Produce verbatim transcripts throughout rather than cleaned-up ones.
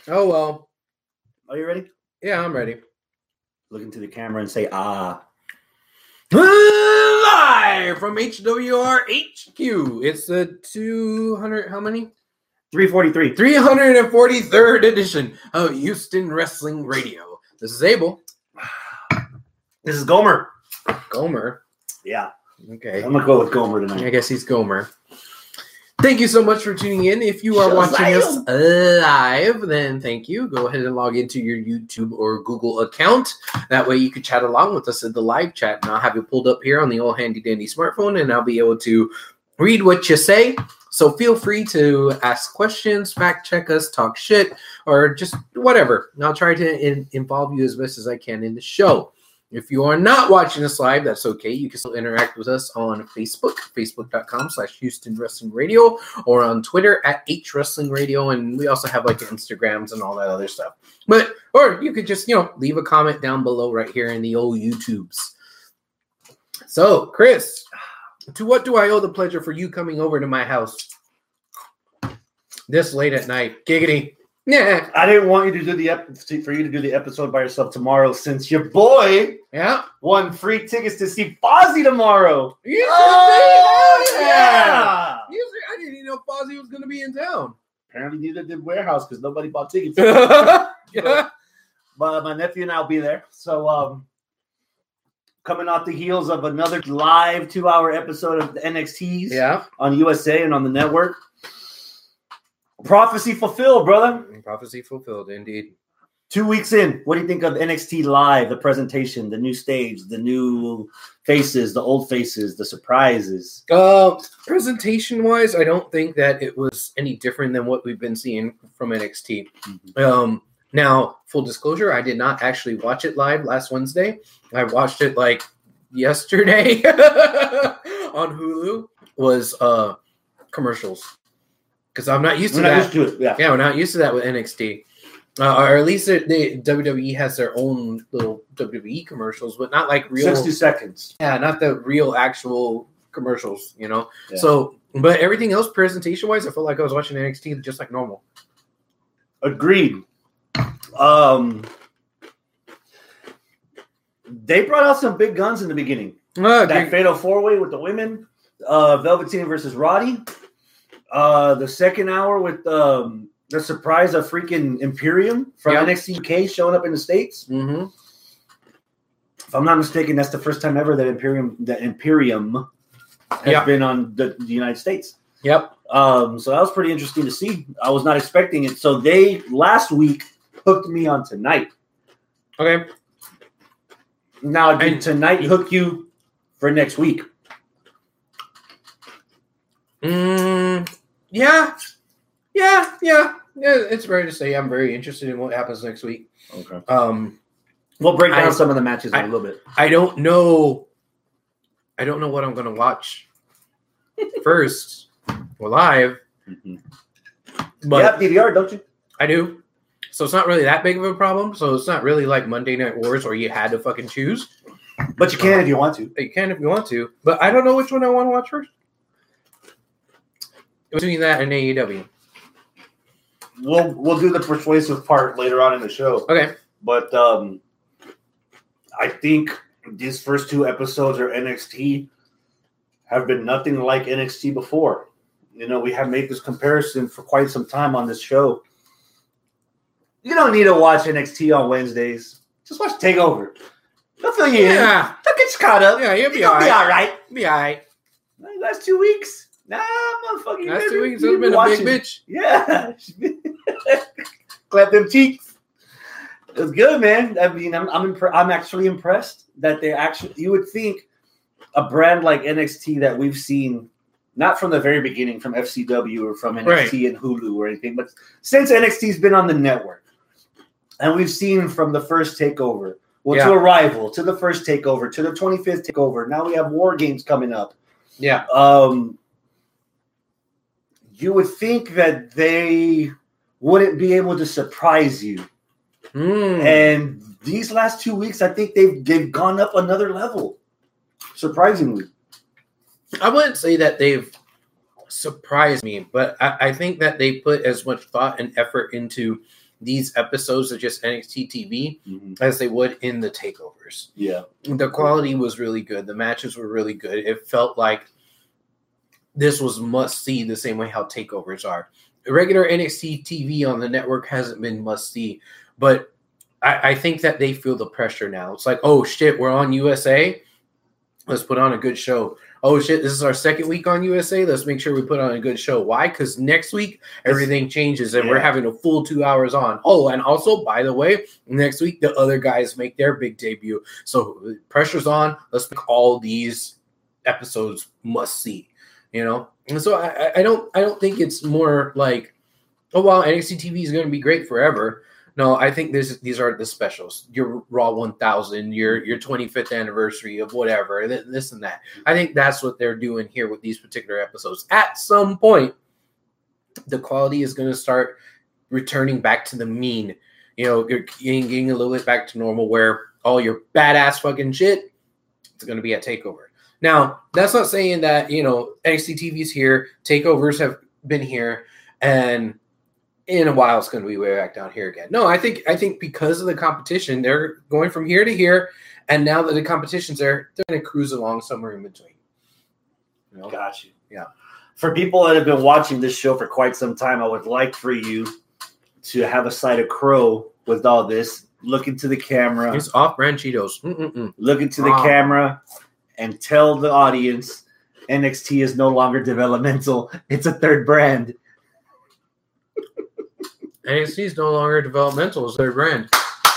Oh, well. Are you ready? Yeah, I'm ready. Look into the camera and say, ah. Live from H W R H Q. It's the two hundred, how many? three forty-three. three hundred forty-third edition of Houston Wrestling Radio. This is Abel. This is Gomer. Gomer. Yeah. Okay. I'm going to go with Gomer tonight. I guess he's Gomer. Thank you so much for tuning in. If you are Shazam. watching us live, then thank you. Go ahead and log into your YouTube or Google account. That way you can chat along with us in the live chat. And I'll have you pulled up here on the old handy dandy smartphone, and I'll be able to read what you say. So feel free to ask questions, fact check us, talk shit, or just whatever. And I'll try to in- involve you as best as I can in the show. If you are not watching us live, that's okay. You can still interact with us on Facebook, facebook.com slash Houston Wrestling Radio, or on Twitter at H Wrestling Radio. And we also have like Instagrams and all that other stuff. But, or you could just, you know, leave a comment down below right here in the old YouTubes. So, Chris, to what do I owe the pleasure for you coming over to my house this late at night? Giggity. Yeah, I didn't want you to do the ep- for you to do the episode by yourself tomorrow, since your boy yeah won free tickets to see Fozzy tomorrow. You Oh, yeah. yeah. You see, I didn't even know Fozzy was going to be in town. Apparently, neither did Warehouse because nobody bought tickets. yeah. But, but my nephew and I will be there. So, um, coming off the heels of another live two-hour episode of the N X Ts Yeah. on U S A and on the network. Prophecy fulfilled, brother. Prophecy fulfilled, indeed. Two weeks in, what do you think of N X T Live, the presentation, the new stage, the new faces, the old faces, the surprises? Uh, presentation-wise, I don't think that it was any different than what we've been seeing from N X T. Mm-hmm. Um, now, full disclosure, I did not actually watch it live last Wednesday. I watched it like yesterday on Hulu. Was uh, commercials. Because I'm not used to We're not that. used to it, yeah. Yeah, we're not used to that with N X T. Uh, or at least the W W E has their own little W W E commercials, but not like real. sixty seconds. Yeah, not the real actual commercials, you know? Yeah. So, but everything else presentation-wise, I felt like I was watching N X T just like normal. Agreed. Um, they brought out some big guns in the beginning. Uh, That fatal four-way with the women, uh, Velveteen versus Roddy. Uh, the second hour with um, the surprise of freaking Imperium from Yep. N X T U K showing up in the States. mm-hmm. If I'm not mistaken, that's the first time ever that Imperium that Imperium has Yep. been on the, the United States. Yep. Um, so that was pretty interesting to see. I was not expecting it. So they last week hooked me on tonight. Okay. Now did And- tonight hook you for next week? Mm, yeah. Yeah. Yeah. Yeah. It's fair to say I'm very interested in what happens next week. Okay. Um, We'll break down I- some of the matches in I- a little bit. I don't know. I don't know what I'm going to watch first or live, Mm-hmm. but You have D V R, don't you? I do. So it's not really that big of a problem. So it's not really like Monday Night Wars where you had to fucking choose. But you can if you want to. You can if you want to, but I don't know which one I want to watch first. Between that and A E W. We'll we'll do the persuasive part later on in the show. Okay. But um, I think these first two episodes of N X T have been nothing like N X T before. You know, we have made this comparison for quite some time on this show. You don't need to watch N X T on Wednesdays. Just watch TakeOver. They'll fill you in. Yeah. They'll get you caught up. Yeah, you'll be You'll all be right. all right. Be all right. Last two weeks. Nah, motherfucker. you Last better- two weeks you has been a watching. big bitch. Yeah. Clap them cheeks. It was good, man. I mean, I'm I'm, impre- I'm actually impressed that they actually. You would think a brand like N X T that we've seen, not from the very beginning, from F C W or from N X T and Hulu or anything, but since N X T's been on the network, and we've seen from the first takeover, well, Yeah. to Arrival, to the first takeover, to the twenty-fifth takeover. Now we have War Games coming up. Yeah. Um, you would think that they wouldn't be able to surprise you. Mm. And these last two weeks, I think they've they've gone up another level, surprisingly. I wouldn't say that they've surprised me, but I, I think that they put as much thought and effort into these episodes of just N X T T V Mhm. as they would in the takeovers. Yeah. The quality was really good. The matches were really good. It felt like this was must see the same way how takeovers are. Regular N X T T V on the network hasn't been must see, but I, I think that they feel the pressure now. It's like, oh shit, we're on U S A. Let's put on a good show. Oh shit, this is our second week on U S A. Let's make sure we put on a good show. Why? Because next week everything changes and yeah. we're having a full two hours on. Oh, and also, by the way, next week the other guys make their big debut. So pressure's on. Let's make all these episodes must see. You know, and so I, I don't I don't think it's more like, oh well, N X T T V is going to be great forever. No, I think this these are the specials. Your Raw one thousand, your your twenty-fifth anniversary of whatever, this and that. I think that's what they're doing here with these particular episodes. At some point, the quality is going to start returning back to the mean. You know, you're getting, getting a little bit back to normal where all your badass fucking shit, it's going to be at TakeOver. Now, that's not saying that, you know, N X T T V's here, takeovers have been here, and in a while it's going to be way back down here again. No, I think I think because of the competition, they're going from here to here, and now that the competition's there, they're going to cruise along somewhere in between. You know? Got you. Yeah. For people that have been watching this show for quite some time, I would like for you to have a side of crow with all this. Look into the camera. It's off-brand Cheetos. Mm-mm-mm. Look into the Ah. camera and tell the audience N X T is no longer developmental. It's a third brand. N X T is no longer developmental as their brand.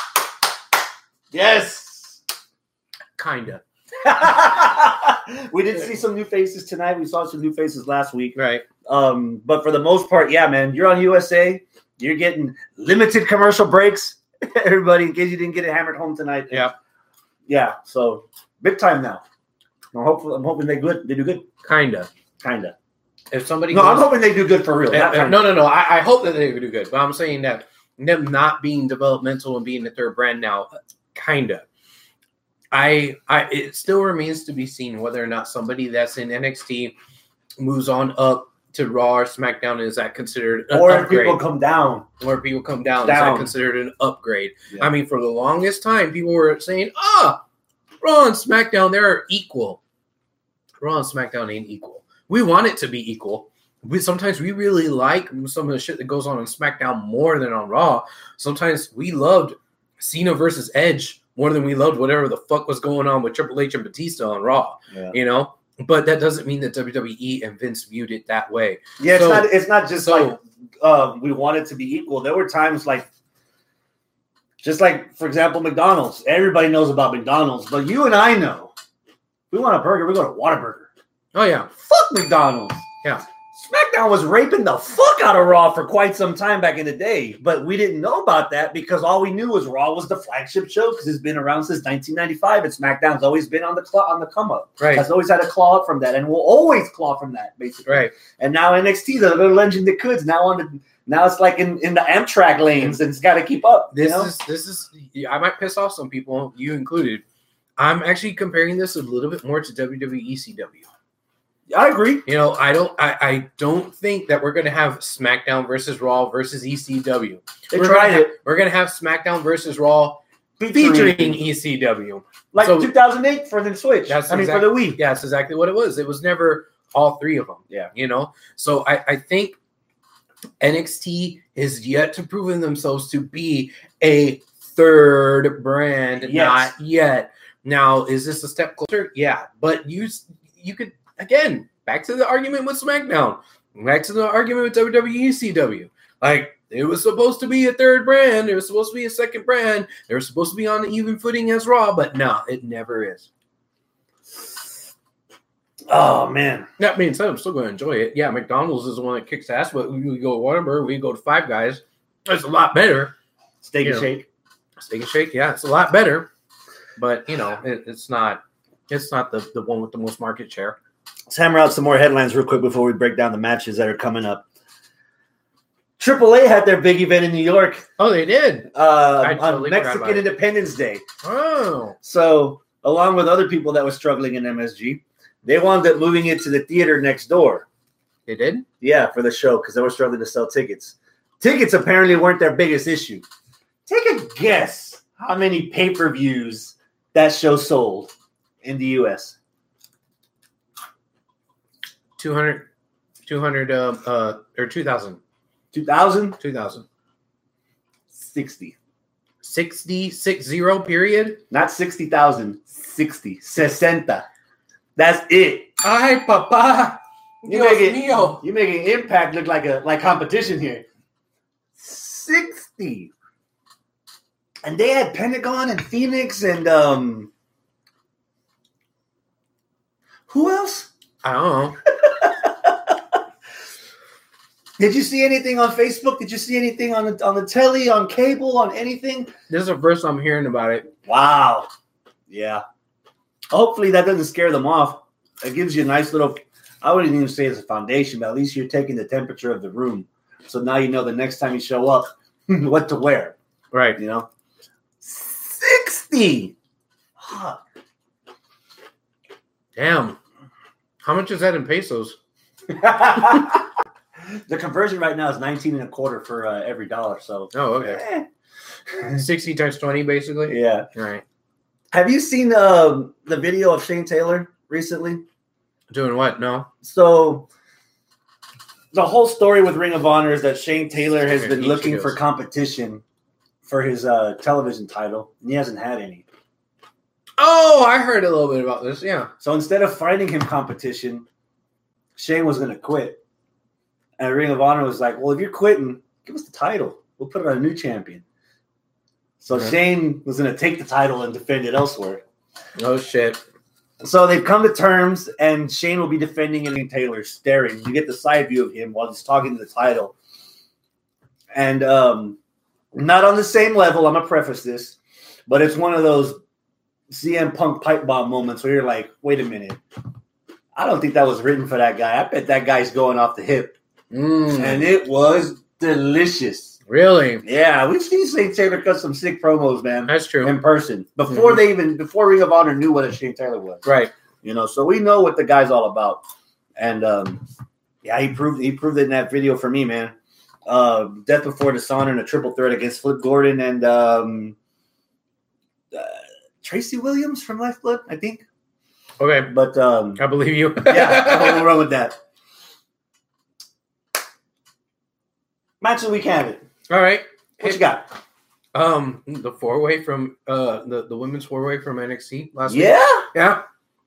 Yes. Kinda. We did see some new faces tonight. We saw some new faces last week. Right. Um, but for the most part, yeah, man, you're on U S A. You're getting limited commercial breaks. Everybody, in case you didn't get it hammered home tonight. Yeah. Yeah. So big time now. I'm hoping, I'm hoping they good. They do good. Kinda. Kinda. If somebody No, goes, I'm hoping they do good for real. Uh, not uh, kinda. no, no, no. I, I hope that they do good, but I'm saying that them not being developmental and being the third brand now, kinda. I, I, it still remains to be seen whether or not somebody that's in N X T moves on up to Raw or SmackDown. Is that considered an Or if upgrade? people come down. Or if people come down, is Down. that considered an upgrade? Yeah. I mean, for the longest time, people were saying, "Ah, Raw and SmackDown, they're equal." Raw and SmackDown ain't equal. We want it to be equal. We sometimes we really like some of the shit that goes on on SmackDown more than on Raw. Sometimes we loved Cena versus Edge more than we loved whatever the fuck was going on with Triple H and Batista on Raw. Yeah. You know, but that doesn't mean that W W E and Vince viewed it that way. Yeah, it's So- not. It's not just so- like um, we want it to be equal. There were times like, just like for example, McDonald's. Everybody knows about McDonald's, but you and I know, we want a burger. We go to Whataburger. Oh yeah, Fuck McDonald's. Yeah. SmackDown was raping the fuck out of Raw for quite some time back in the day, but we didn't know about that because all we knew was Raw was the flagship show because it's been around since nineteen ninety-five, and SmackDown's always been on the cl- on the come up. right, Has always had a claw up from that, and will always claw from that, basically. right. And now N X T, the little legend that could, now on the now it's like in, in the Amtrak lanes, and it's got to keep up. This you know? is this is. I might piss off some people, you included. I'm actually comparing this a little bit more to W W E C W. I agree. You know, I don't, I, I don't think that we're going to have SmackDown versus Raw versus E C W. They we're tried gonna it have, we're going to have SmackDown versus Raw featuring E C W. like So- two thousand eight for the Switch. That's I mean, exact- for the Wii. Yeah, that's exactly what it was. It was never all three of them. Yeah. You know, so I, I think N X T is yet to prove themselves to be a third brand. Yes. Not yet. Now, is this a step closer? Yeah, but you you could again back to the argument with SmackDown, back to the argument with W W E C W. Like it was supposed to be a third brand, it was supposed to be a second brand, they were supposed to be on even footing as Raw, but no, it never is. Oh man, That being said, I'm still going to enjoy it. Yeah, McDonald's is the one that kicks ass, but we go to Whataburger, we go to Five Guys. It's a lot better. Steak You and know. Shake. Steak and Shake, yeah, it's a lot better. But you know, it, it's not. It's not the, the one with the most market share. Let's hammer out some more headlines real quick before we break down the matches that are coming up. Triple A had their big event in New York Oh, they did. uh, I on totally forgot Mexican about it. Independence Day. Oh, So, along with other people that were struggling in M S G, they wound up moving it to the theater next door. they did. Yeah, for the show because they were struggling to sell tickets. Tickets apparently weren't their biggest issue. Take a guess how many pay-per-views that show sold in the U S. two hundred, two hundred, uh, uh, or two thousand. two thousand? two thousand. sixty. sixty, six zero period? Not sixty thousand. sixty. sesenta. That's it. Ay, papá. You make it, you making Impact look like a like competition here. sixty. And they had Pentagon and Phoenix and um who else? I don't know. Did you see anything on Facebook? Did you see anything on the on the telly, on cable, on anything? This is the first I'm hearing about it. Wow. Yeah. Hopefully that doesn't scare them off. It gives you a nice little, I wouldn't even say it's a foundation, but at least you're taking the temperature of the room. So now you know the next time you show up what to wear. Right. You know? sixty. Fuck. Damn. How much is that in pesos? The conversion right now is nineteen and a quarter for uh, every dollar. So, oh, okay. eh. sixty times twenty, basically? Yeah. All right. Have you seen um, the video of Shane Taylor recently? Doing what? No. So, the whole story with Ring of Honor is that Shane Taylor has been looking for competition for his uh, television title, and he hasn't had any. Oh, I heard a little bit about this. Yeah. So instead of finding him competition, Shane was going to quit. And Ring of Honor was like, well, if you're quitting, give us the title. We'll put it on a new champion. So yeah. Shane was going to take the title and defend it elsewhere. Oh, shit. So they've come to terms, and Shane will be defending it, and Taylor staring. You get the side view of him while he's talking to the title. And um, not on the same level, I'm going to preface this, but it's one of those C M Punk pipe bomb moments where you're like, wait a minute. I don't think that was written for that guy. I bet that guy's going off the hip. Mm. And it was delicious. Really? Yeah, we've seen Shane Taylor cut some sick promos, man. That's true. In person. Before mm-hmm. they even, before Ring of Honor knew what a Shane Taylor was. Right. You know, so we know what the guy's all about. And um, yeah, he proved he proved it in that video for me, man. Uh, Death Before Dishonor in a triple threat against Flip Gordon and um, uh, Tracy Williams from Lifeblood, I think. Okay. But um, I believe you. Yeah, I'm gonna run with that. Match of the week, have it. All right. What you got? Um, the four way from uh the, the women's four way from N X T last yeah? week. Yeah.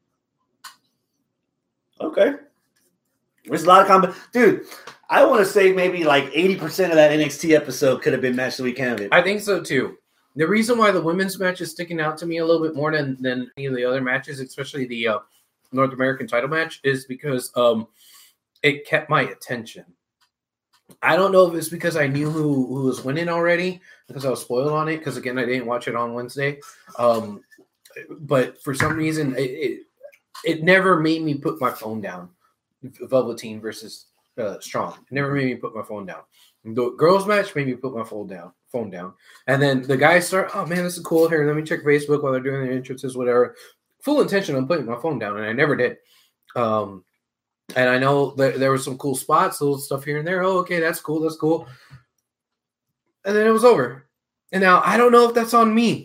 Okay. There's a lot of combat. Dude, I want to say maybe like eighty percent of that N X T episode could have been match of the week candidate. I think so too. The reason why the women's match is sticking out to me a little bit more than, than any of the other matches, especially the uh, North American title match, is because um it kept my attention. I don't know if it's because I knew who, who was winning already, because I was spoiled on it, because, again, I didn't watch it on Wednesday. Um, but for some reason, it, it it never made me put my phone down. Velveteen versus uh, Strong. It never made me put my phone down. The girls' match made me put my phone down. Phone down. And then the guys start, oh, man, this is cool. Here, let me check Facebook while they're doing their entrances, whatever. Full intention on putting my phone down, and I never did. Um And I know that there were some cool spots, little stuff here and there. Oh, okay, that's cool, that's cool. And then it was over. And now I don't know if that's on me.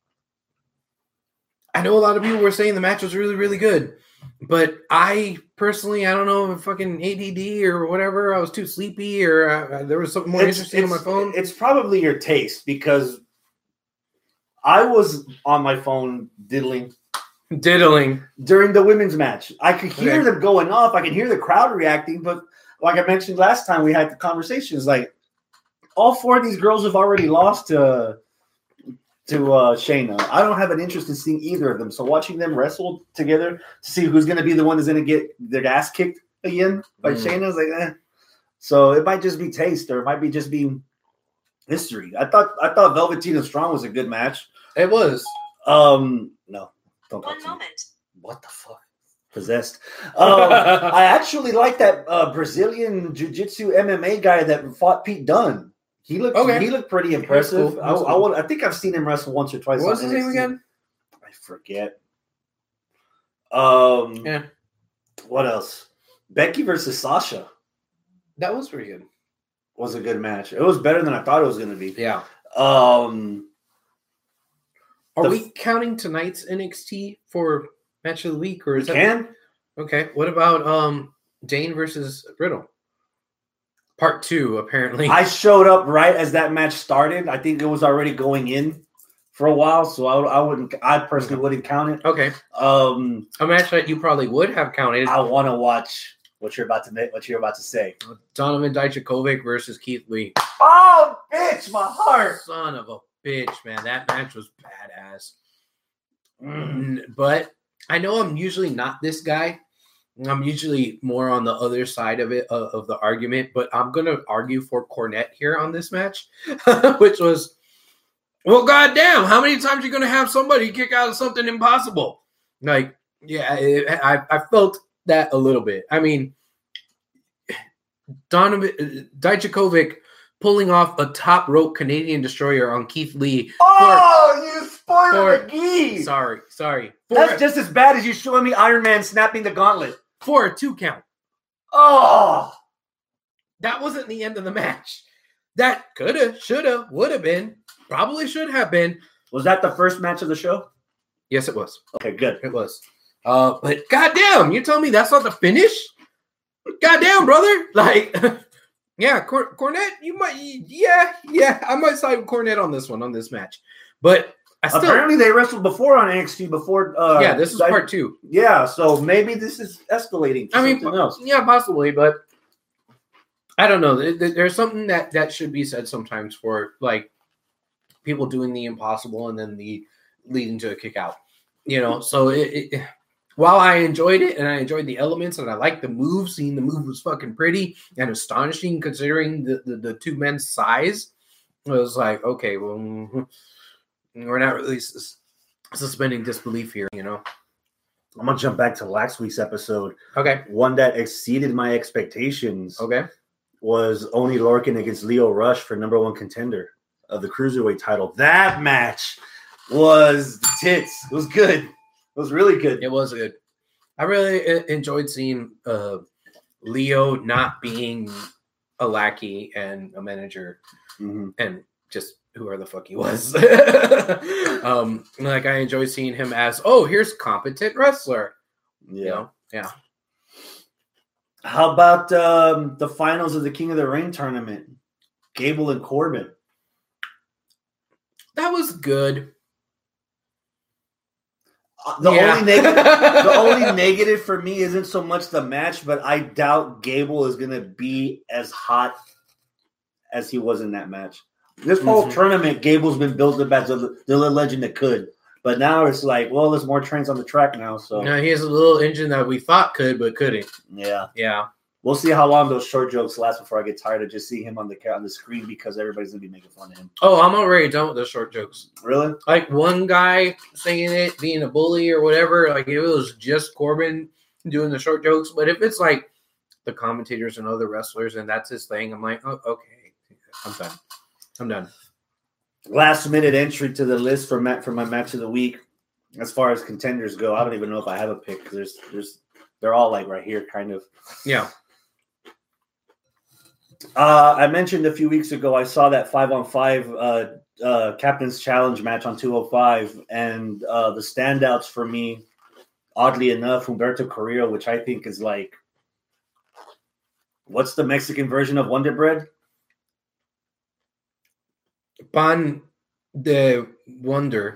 I know a lot of people were saying the match was really, really good. But I personally, I don't know if fucking A D D or whatever, I was too sleepy or uh, there was something more it's, interesting it's, on my phone. It's probably your taste, because I was on my phone diddling. Diddling. During the women's match. I could hear Okay. them going off. I could hear the crowd reacting. But like I mentioned last time we had the conversations, like all four of these girls have already lost to, to uh, Shayna. I don't have an interest in seeing either of them. So watching them wrestle together to see who's going to be the one that's going to get their ass kicked again by Mm. Shayna is like, eh. So it might just be taste, or it might be just be history. I thought I thought Velveteen and Strong was a good match. It was. Um, no. Don't One moment. What the fuck? Possessed. Um, I actually like that uh, Brazilian Jiu-Jitsu M M A guy that fought Pete Dunne. He looked Okay. he looked pretty impressive. cool. I, That's I, cool. want- I think I've seen him wrestle once or twice. What was on his name N X T. again? I forget. Um, Yeah. What else? Becky versus Sasha. That was pretty good. was a good match. It was better than I thought it was going to be. Yeah. Um, Are the, we counting tonight's N X T for match of the week, or is we that can? okay? What about um Dane versus Riddle? Part two, apparently. I showed up right as that match started. I think it was already going in for a while, so I, I wouldn't. I personally Okay. wouldn't count it. Okay. Um, A match that you probably would have counted. I want to watch what you're about to make. What you're about to say. Donovan Dijakovic versus Keith Lee. Oh, bitch, my heart. Son of a bitch, man. That match was badass. Mm. Mm, But I know I'm usually not this guy. I'm usually more on the other side of it, uh, of the argument. But I'm going to argue for Cornette here on this match, which was, well, goddamn, how many times are you going to have somebody kick out of something impossible? Like, yeah, it, I, I felt that a little bit. I mean, Donovan Dijakovic pulling off a top rope Canadian destroyer on Keith Lee. Oh, you spoiled for- McGee. Sorry, sorry. For, That's just as bad as you showing me Iron Man snapping the gauntlet. for a two count. Oh, That wasn't the end of the match. That coulda, shoulda, would have been, probably should have been. was that the first match of the show? Yes, it was. Okay, good. It was. Uh, but goddamn, you tell me that's not the finish? Goddamn, brother. Like, yeah, Cor- Cornette, you might, yeah, yeah, I might side with Cornette on this one, on this match. But I still, Apparently, they wrestled before on N X T. Before, uh, yeah, this is I- part two. Yeah, so maybe this is escalating. To I mean, something else. yeah, possibly, but I don't know. There- there- There's something that, that should be said sometimes for like people doing the impossible and then the leading to a kick out. You know, so it, it while I enjoyed it and I enjoyed the elements and I liked the move, seeing the move was fucking pretty and astonishing considering the, the, the two men's size. It was like, okay, well, we're not really sus- suspending disbelief here, you know. I'm gonna jump back to last week's episode. Okay, One that exceeded my expectations okay. was Oni Lorcan against Leo Rush for number one contender of the cruiserweight title. That match was tits. It was good. It was really good. It was good. I really e- enjoyed seeing uh, Leo not being a lackey and a manager Mhm. and just whoever the fuck he was. um, like I enjoy seeing him as, oh, here's competent wrestler. Yeah. You know? Yeah. How about um, the finals of the King of the Ring tournament? Gable and Corbin. That was good. Uh, The Yeah. only negative, the only negative for me isn't so much the match, but I doubt Gable is going to be as hot as he was in that match. This whole Mhm. tournament, Gable's been built up as the, the legend that could, but now it's like, well, there's more trains on the track now, so Now he has a little engine that we thought could but couldn't. yeah, Yeah. we'll see how long those short jokes last before I get tired of just seeing him on the ca- on the screen because everybody's gonna be making fun of him. Oh, I'm already done with the short jokes. Really? Like one guy saying it, being a bully or whatever, like if it was just Corbin doing the short jokes, but if it's like the commentators and other wrestlers and that's his thing, I'm like, oh, okay, I'm done. I'm done. Last minute entry to the list for ma- for my match of the week. As far as contenders go, I don't even know if I have a pick because there's there's they're all like right here, kind of. Yeah. Uh, I mentioned a few weeks ago I saw that five on five uh, uh, Captain's Challenge match on two oh five, and uh, the standouts for me, oddly enough, Humberto Carrillo, which I think is like, what's the Mexican version of Wonder Bread? Pan de Wonder.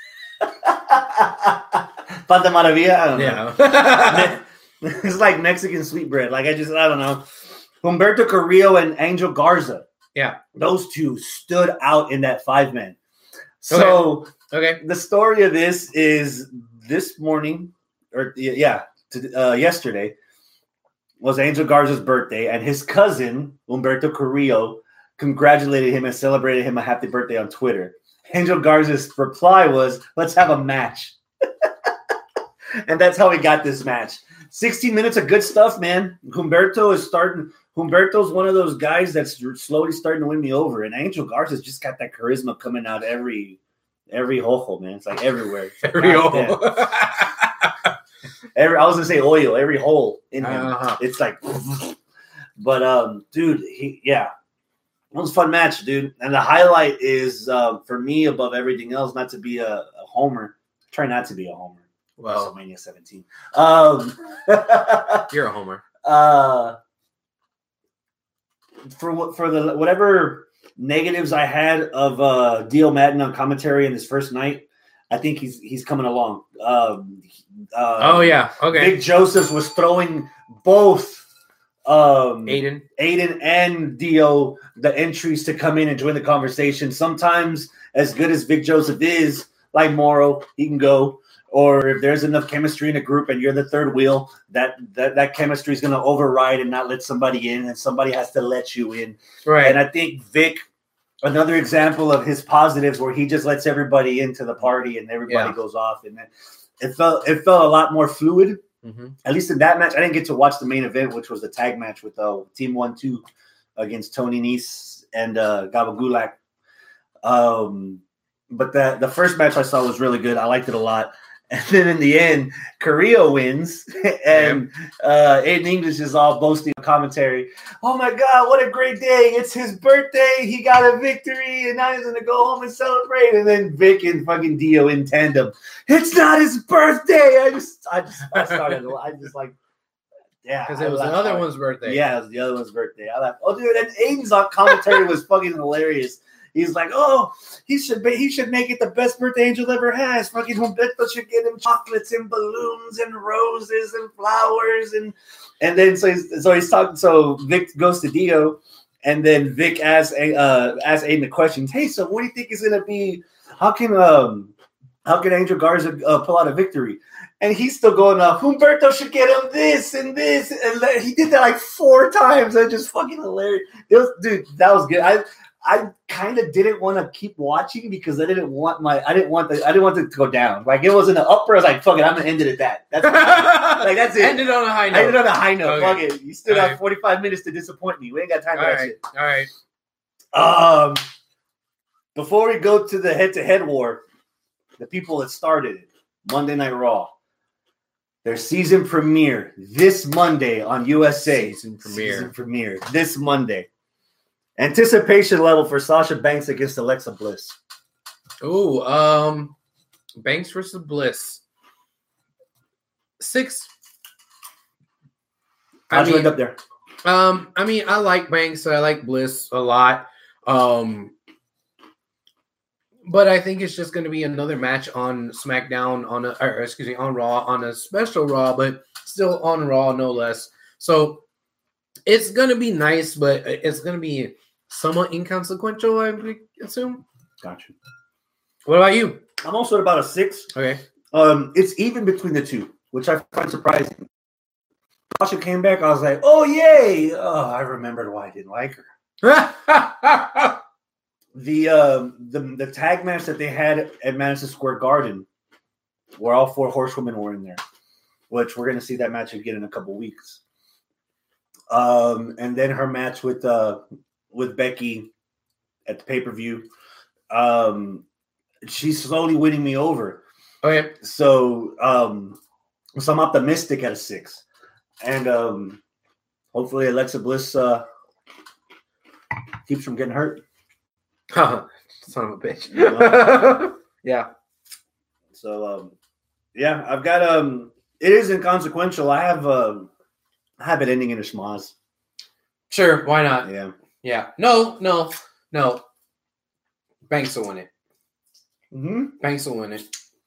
Pan de Maravilla? I don't know. Yeah. It's like Mexican sweetbread. Like I just, I don't know. Humberto Carrillo and Angel Garza. Yeah. Those two stood out in that five man. So Okay. the story of this is this morning, or yeah, to, uh, yesterday was Angel Garza's birthday, and his cousin Humberto Carrillo congratulated him and celebrated him a happy birthday on Twitter. Angel Garza's reply was, "Let's have a match." And that's how we got this match. sixteen minutes of good stuff, man. Humberto is starting. Humberto's one of those guys that's slowly starting to win me over. And Angel Garza's just got that charisma coming out every every hojo, man. It's like everywhere. It's like, Every God hole. damn. Every I was gonna say oil, every hole in him. Uh-huh. It's like, but um, dude, he yeah. It was a fun match, dude. And the highlight is uh, for me above everything else, not to be a, a homer. Try not to be a homer. Well, WrestleMania seventeen. Um, you're a homer. Uh, for what for the whatever negatives I had of uh, Dio Madden on commentary in his first night, I think he's he's coming along. Um, uh, oh yeah, okay. Vic Joseph was throwing both um, Aiden, Aiden and Dio the entries to come in and join the conversation. Sometimes, as good as Vic Joseph is, like Morrow, he can go. Or if there's enough chemistry in a group and you're the third wheel, that that, that chemistry is going to override and not let somebody in, and somebody has to let you in. Right. And I think Vic, another example of his positives where he just lets everybody into the party and everybody Yeah. goes off. And it felt it felt a lot more fluid. Mm-hmm. At least in that match, I didn't get to watch the main event, which was the tag match with uh, Team One Two against Tony Nese and uh, Gaba Gulak. Um, but the the first match I saw was really good. I liked it a lot. And then in the end, Korea wins, and uh, Aiden English is all boasting commentary. Oh my God, what a great day! It's his birthday. He got a victory, and now he's gonna go home and celebrate. And then Vic and fucking Dio in tandem. It's not his birthday. I just, I just, I started. I just like, yeah, Because it was the other one's birthday. Yeah, it was the other one's birthday. I like, oh dude, and Aiden's on commentary was fucking hilarious. He's like, oh, he should be, he should make it the best birthday Angel ever has. Fucking Humberto should get him chocolates and balloons and roses and flowers and and then so he's, so he's talking. So Vic goes to Dio, and then Vic asks uh asks Aiden the questions. Hey, so what do you think is gonna be? How can um how can Angel Garza uh, pull out a victory? And he's still going up. Humberto should get him this and this, and he did that like four times. That's just fucking hilarious. It was, dude, that was good. I. I kind of didn't want to keep watching because I didn't want my I didn't want the I didn't want it to go down. Like it was in the upper. I was like, fuck it, I'm gonna end it at that. That's like that's it. Ended on a high note. I ended on a high note. Okay. Fuck it. You still All got right. forty-five minutes to disappoint me. We ain't got time for All that right, shit. all right. Um, before we go to the head-to-head war, the people that started it, Monday Night Raw, their season premiere this Monday on U S A. Season premiere. Season premiere this Monday. Anticipation level for Sasha Banks against Alexa Bliss. Ooh, um, Banks versus Bliss. Six. How'd I you mean, end up there? um, I mean, I like Banks. I like Bliss a lot. Um, but I think it's just going to be another match on SmackDown on a, or excuse me, on Raw on a special Raw, but still on Raw no less. So it's going to be nice, but it's going to be somewhat inconsequential, I would assume. Gotcha. What about you? I'm also at about a six. Okay. Um, it's even between the two, which I find surprising. Sasha came back. I was like, oh, yay. Oh, I remembered why I didn't like her. The, um, the the tag match that they had at Madison Square Garden, where all four horsewomen were in there, which we're going to see that match again in a couple weeks. Um, and then her match with uh, with Becky at the pay-per-view. Um, she's slowly winning me over. Okay. So, um, so I'm optimistic at a six. And um, hopefully Alexa Bliss uh, keeps from getting hurt. Son of a bitch. Yeah. So, um, yeah, I've got um, it is inconsequential. I have um, I have it ending in a schmoz. Sure. Why not? Yeah. Yeah. No, no, no. Banks will win it. Mm-hmm. Banks will win it.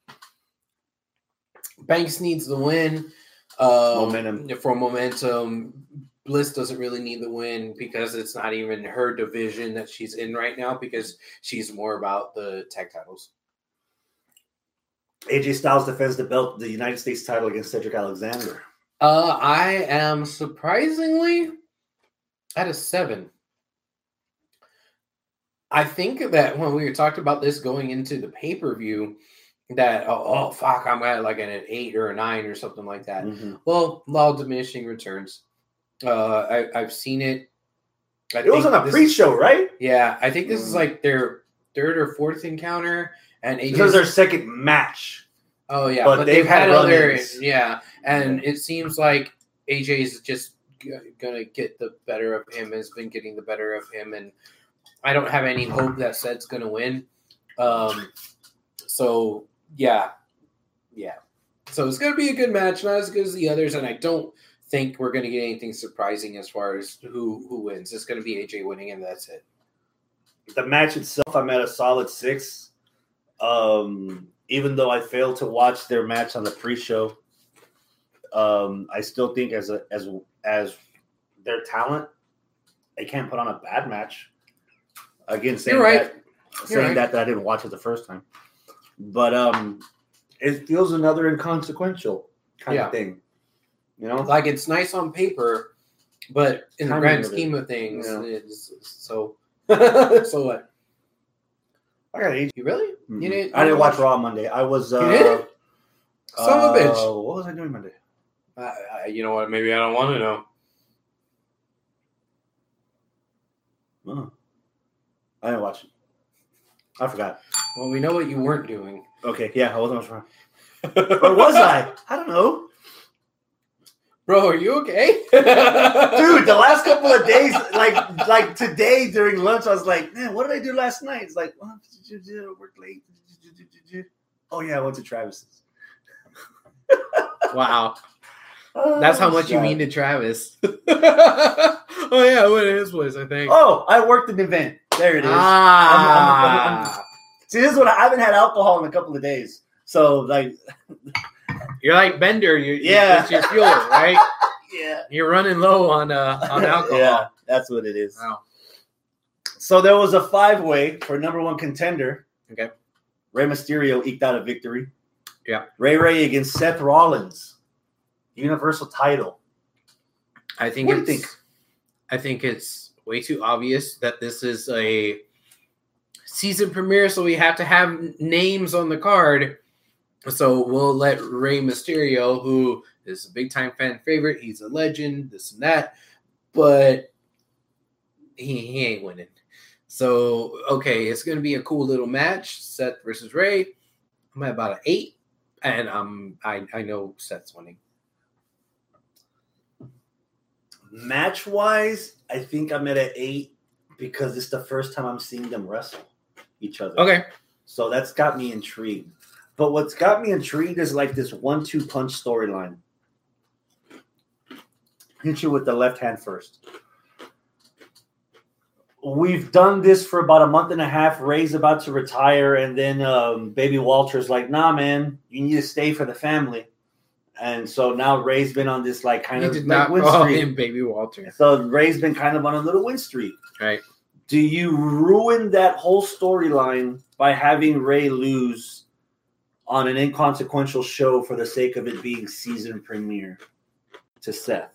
Banks needs the win. Um, Momentum. For momentum. Bliss doesn't really need the win because it's not even her division that she's in right now because she's more about the tag titles. A J Styles defends the belt, the United States title against Cedric Alexander. Uh, I am surprisingly at a seven. I think that when we were talking about this going into the pay-per-view, that, oh, oh fuck, I'm at like an, an eight or a nine or something like that. Mm-hmm. Well, law of diminishing returns. Uh, I, I've seen it. I It was on a this pre-show, is, right? Yeah, I think this Mm. is like their third or fourth encounter. And A J's, This was their second match. oh yeah, but but, they've they've, had, had other, run-ins. yeah, and Yeah. it seems like A J's just g- gonna get the better of him. Has been getting the better of him, and I don't have any hope that Seth's going to win. Um, so, yeah. Yeah. So it's going to be a good match, not as good as the others, and I don't think we're going to get anything surprising as far as who, who wins. It's going to be A J winning, and that's it. The match itself, I'm at a solid six. Um, even though I failed to watch their match on the pre-show, um, I still think as a as as their talent, they can't put on a bad match. Again, saying You're right. that, You're saying right. that that I didn't watch it the first time, but um, it feels another inconsequential kind Yeah. of thing. You know, Like, it's nice on paper, but in the Timing grand of it. scheme of things, Yeah. it's so. So what? I got eight. You really? Mhm. You didn't? I didn't watch Raw Monday. I was. Uh, didn't? Son of a bitch. uh, What was I doing Monday? Uh, you know what? Maybe I don't want to know. Oh. I didn't watch it. I forgot. Well, we know what you weren't doing. Okay, yeah, I wasn't wrong. Or was I? I don't know. Bro, are you okay? Dude, the last couple of days, like like today during lunch, I was like, man, what did I do last night? It's like, well, work late. Oh, yeah, I went to Travis's. Wow. Oh, That's how much you God. mean to Travis. Oh, yeah, I went to his place, I think. Oh, I worked an event. There it is. Ah. I'm- I'm- I'm- See, this is what I, I haven't had alcohol in a couple of days. So, like, You're like Bender. You, Yeah. It's your fuel, right? yeah. You're running low on uh, on alcohol. Yeah, that's what it is. Wow. So there was a five-way for number one contender. Okay. Rey Mysterio eked out a victory. Yeah. Ray Ray against Seth Rollins. Universal title. I think What do it's, you think? I think it's way too obvious that this is a season premiere, so we have to have names on the card. So we'll let Rey Mysterio, who is a big time fan favorite, he's a legend, this and that, but he, he ain't winning. So okay, it's gonna be a cool little match, Seth versus Ray. I'm at about an eight, and um, I I know Seth's winning. Match-wise, I think I'm at an eight because it's the first time I'm seeing them wrestle each other. Okay. So that's got me intrigued. But what's got me intrigued is like this one two punch storyline. Hit you with the left hand first. We've done this for about a month and a half. Ray's about to retire, and then um, Baby Walter's like, nah, man, you need to stay for the family. And so now Ray's been on this like kind You of did like not win call streak. him Baby Walter. So Ray's been kind of on a little win streak. Right. Do you ruin that whole storyline by having Ray lose on an inconsequential show for the sake of it being season premiere to Seth?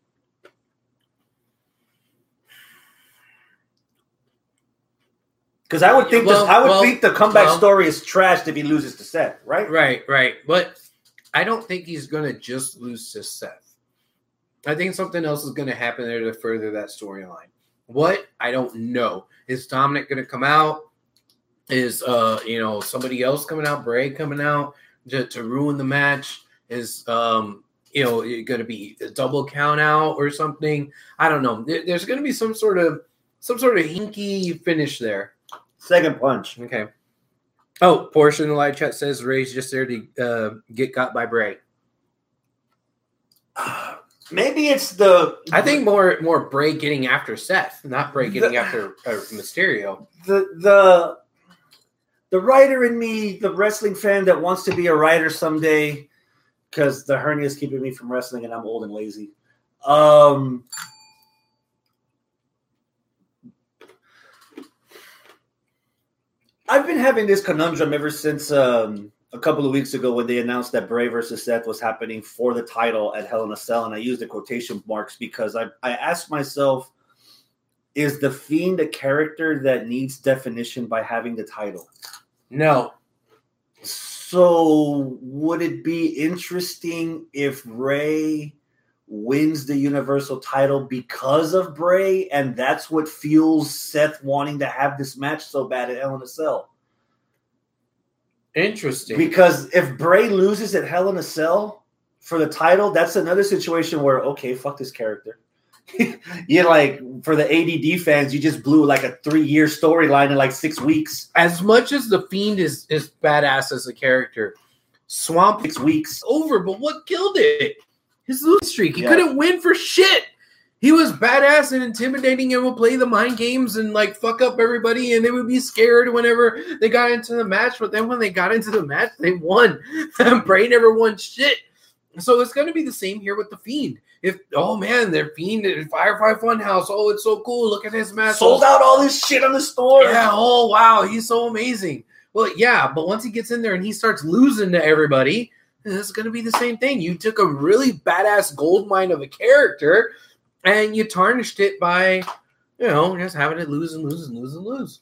Because I would think Well, this, I would well, think the comeback well. story is trash if he loses to Seth, right? Right, right. But I don't think he's going to just lose to Seth. I think something else is going to happen there to further that storyline. What? I don't know. Is Dominic going to come out? Is, uh, you know, somebody else coming out, Bray coming out to, to ruin the match? Is, um, you know, going to be a double count out or something? I don't know. There, there's going to be some sort of, some sort of hinky finish there. Second punch. Okay. Oh, portion of the live chat says Ray's just there to uh, get got by Bray. Maybe it's the. I think more more Bray getting after Seth, not Bray getting The- after uh, Mysterio. the the the writer in me, the wrestling fan that wants to be a writer someday, because the hernia is keeping me from wrestling and I'm old and lazy. Um, I've been having this conundrum ever since um, a couple of weeks ago when they announced that Bray versus Seth was happening for the title at Hell in a Cell, and I used the quotation marks because I, I asked myself, is The Fiend a character that needs definition by having the title? No. So would it be interesting if Ray wins the Universal title because of Bray, and that's what fuels Seth wanting to have this match so bad at Hell in a Cell? Interesting. Because if Bray loses at Hell in a Cell for the title, that's another situation where, okay, fuck this character. you like for the A D D fans, you just blew like a three year storyline in like six weeks. As much as the Fiend is is badass as a character, Swamp Six weeks over. But what killed it? His losing streak. He Yeah. couldn't win for shit. He was badass and intimidating and would play the mind games and like fuck up everybody, and they would be scared whenever they got into the match. But then when they got into the match, they won. Bray never won shit. So it's going to be the same here with the Fiend. If oh man, their Fiend at Firefly Funhouse. Oh, it's so cool. Look at his match. sold out all this shit on the store. Yeah. Oh wow, he's so amazing. Well, yeah, but once he gets in there and he starts losing to everybody, it's going to be the same thing. You took a really badass gold mine of a character and you tarnished it by, you know, just having it lose and lose and lose and lose.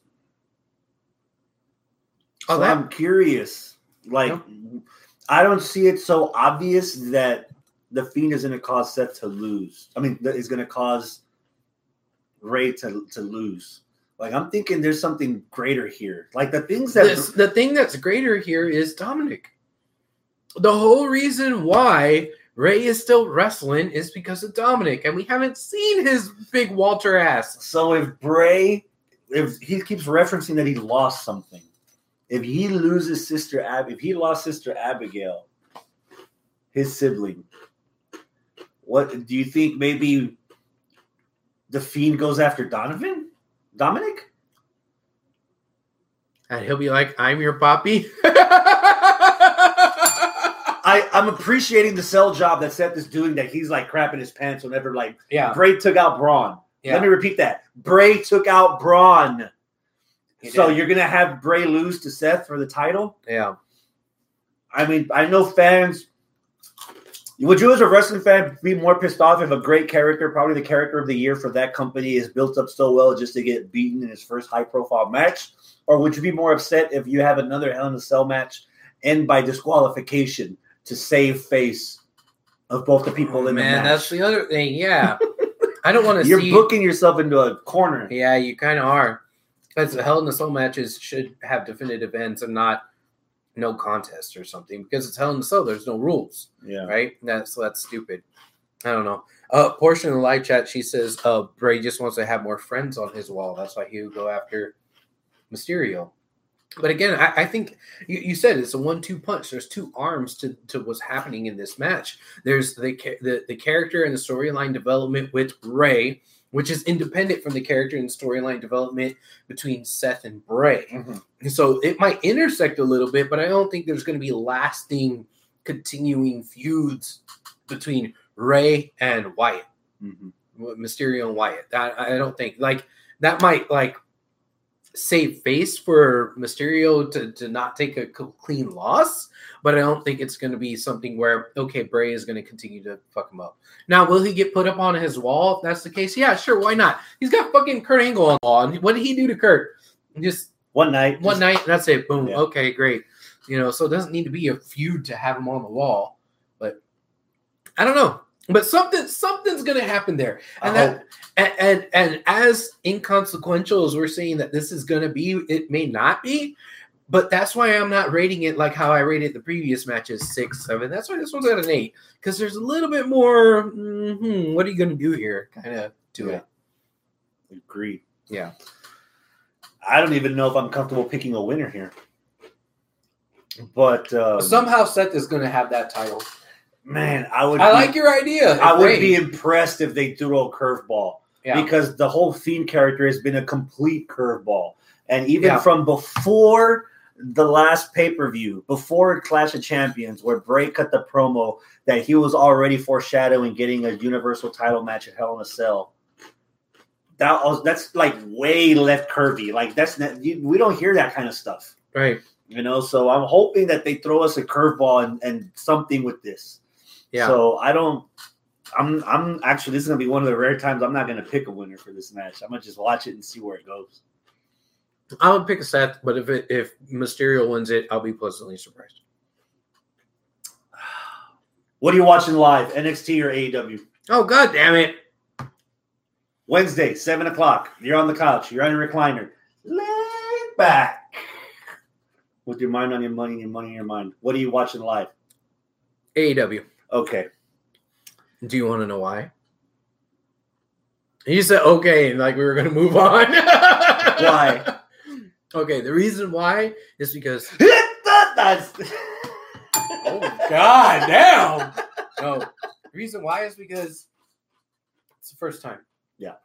So Oh, that, I'm curious. Like, Yeah. I don't see it so obvious that the Fiend is going to cause Seth to lose. I mean, that is going to cause Ray to to lose. Like, I'm thinking there's something greater here. Like the things that this, the thing that's greater here is Dominic. The whole reason why Ray is still wrestling is because of Dominic, and we haven't seen his big Walter ass. So if Bray, if he keeps referencing that he lost something, if he loses Sister Ab, if he lost Sister Abigail, his sibling, what do you think? Maybe the Fiend goes after Donovan, Dominic? And he'll be like, I'm your poppy. I, I'm appreciating the sell job that Seth is doing, that he's like crapping his pants whenever like Yeah. Bray took out Braun. Yeah. Let me repeat that. Bray took out Braun. He So did. you're going to have Bray lose to Seth for the title? Yeah. I mean, I know fans. Would you, as a wrestling fan, be more pissed off if a great character, probably the character of the year for that company, is built up so well just to get beaten in his first high-profile match? Or would you be more upset if you have another Hell in a Cell match end by disqualification to save face of both the people in Man, the match? that's the other thing. Yeah. I don't want to You're see. booking yourself into a corner. Yeah, you kind of are. Because the Hell in a Cell matches should have definitive ends and not no contest or something. Because it's Hell in a Cell, there's no rules, Yeah. right? That's so that's stupid. I don't know. Uh, portion of the live chat, she says, uh, Bray just wants to have more friends on his wall. That's why he would go after Mysterio. But again, I, I think you, you said it's a one-two punch. There's two arms to, to what's happening in this match. There's the the, the character and the storyline development with Ray, which is independent from the character and storyline development between Seth and Bray. Mm-hmm. So it might intersect a little bit, but I don't think there's going to be lasting, continuing feuds between Ray and Wyatt, Mm-hmm. Mysterio and Wyatt. That I don't think like that might like save face for Mysterio to, to not take a clean loss, but I don't think it's going to be something where, okay, Bray is going to continue to fuck him up. Now, will he get put up on his wall if that's the case? Yeah, sure, why not? He's got fucking Kurt Angle on the wall. And what did he do to Kurt? Just One night. one just- night, and that's it. Boom. Yeah. Okay, great. You know, so it doesn't need to be a feud to have him on the wall. But I don't know. But something something's going to happen there. And I that hope. and, and and as inconsequential as we're saying that this is going to be, it may not be, but that's why I'm not rating it like how I rated the previous matches, six, seven. That's why this one's at an eight, because there's a little bit more, mm-hmm, what are you going to do here, kind of to Yeah. it. Agreed. Yeah. I don't even know if I'm comfortable picking a winner here. But um, Somehow Seth is going to have that title. man, I would. I be, like your idea. I would Great. be impressed if they threw a curveball. Yeah. Because the whole Fiend character has been a complete curveball. And even Yeah. from before the last pay-per-view, before Clash of Champions, where Bray cut the promo that he was already foreshadowing getting a Universal title match at Hell in a Cell. That was, that's like way left curvy. Like that's not, you, we don't hear that kind of stuff. Right. You know, so I'm hoping that they throw us a curveball and, and something with this. Yeah. So I don't. I'm. I'm actually. This is gonna be one of the rare times I'm not gonna pick a winner for this match. I'm gonna just watch it and see where it goes. I would pick a Seth, but if it, if Mysterio wins it, I'll be pleasantly surprised. What are you watching live? N X T or A E W? Oh, God damn it. Wednesday, seven o'clock. You're on the couch. You're on your recliner. Lay back. With your mind on your money, your money on your mind. What are you watching live? A E W. Okay. Do you want to know why? You said okay, and like we were gonna move on. Why? Okay, the reason why is because That's oh god damn. No. The reason why is because it's the first time. Yeah.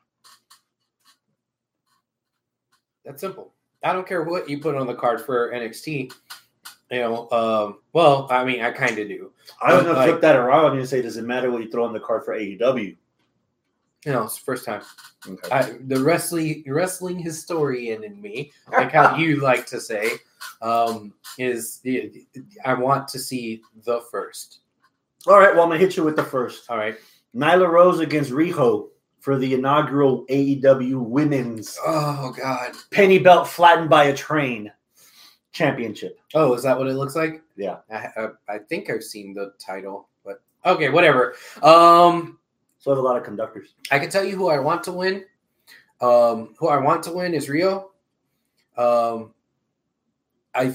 That's simple. I don't care what you put on the card for N X T. You know, um, well, I mean, I kind of do. I was But, gonna like, flip that around and say, does it matter what you throw on the card for A E W? You know, it's the first time. Okay. I, the wrestling wrestling historian in me, like how you like to say, um, is the I want to see the first. All right, well, I'm gonna hit you with the first. All right. Nyla Rose against Riho for the inaugural A E W Women's Oh God. penny belt flattened by a train championship. Oh, is that what it looks like? Yeah. I I, I think I've seen the title, but okay, whatever. Um. So I have a lot of conductors. I can tell you who I want to win. Um, who I want to win is Rio. Um, I,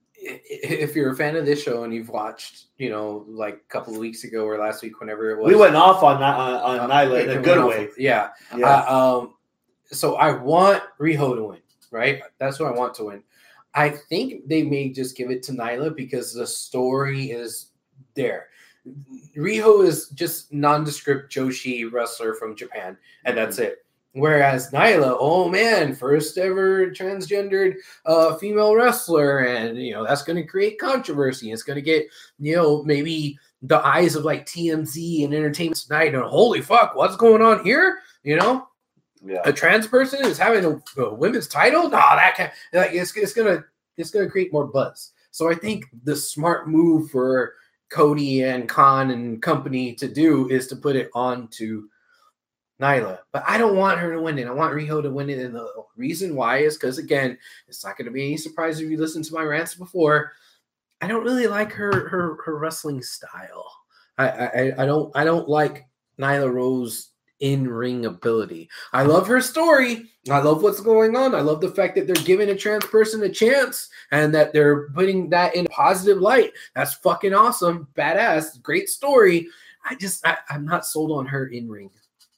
if you're a fan of this show and you've watched, you know, like a couple of weeks ago or last week, whenever it was, We went off on on, on uh, Nyla in it a went good off- way. Yeah. Yeah. Uh, um, so I want Riho to win, right? That's who I want to win. I think they may just give it to Nyla because the story is there. Riho is just nondescript Joshi wrestler from Japan, and that's it. Whereas Nyla, oh man, first ever transgendered uh, female wrestler, and you know that's going to create controversy. It's going to get you know maybe the eyes of like T M Z and Entertainment Tonight, and holy fuck, what's going on here? You know, Yeah. a trans person is having a, a women's title. No, that can like it's it's gonna it's gonna create more buzz. So I think the smart move for Cody and Khan and company to do is to put it on to Nyla. But I don't want her to win it. I want Riho to win it. And the reason why is because, again, it's not going to be any surprise if you listen to my rants before. I don't really like her her, her wrestling style. I, I I don't I don't like Nyla Rose in-ring ability. I love her story. I love what's going on. I love the fact that they're giving a trans person a chance and that they're putting that in positive light. That's fucking awesome. Badass. Great story. I just, I, I'm not sold on her in-ring.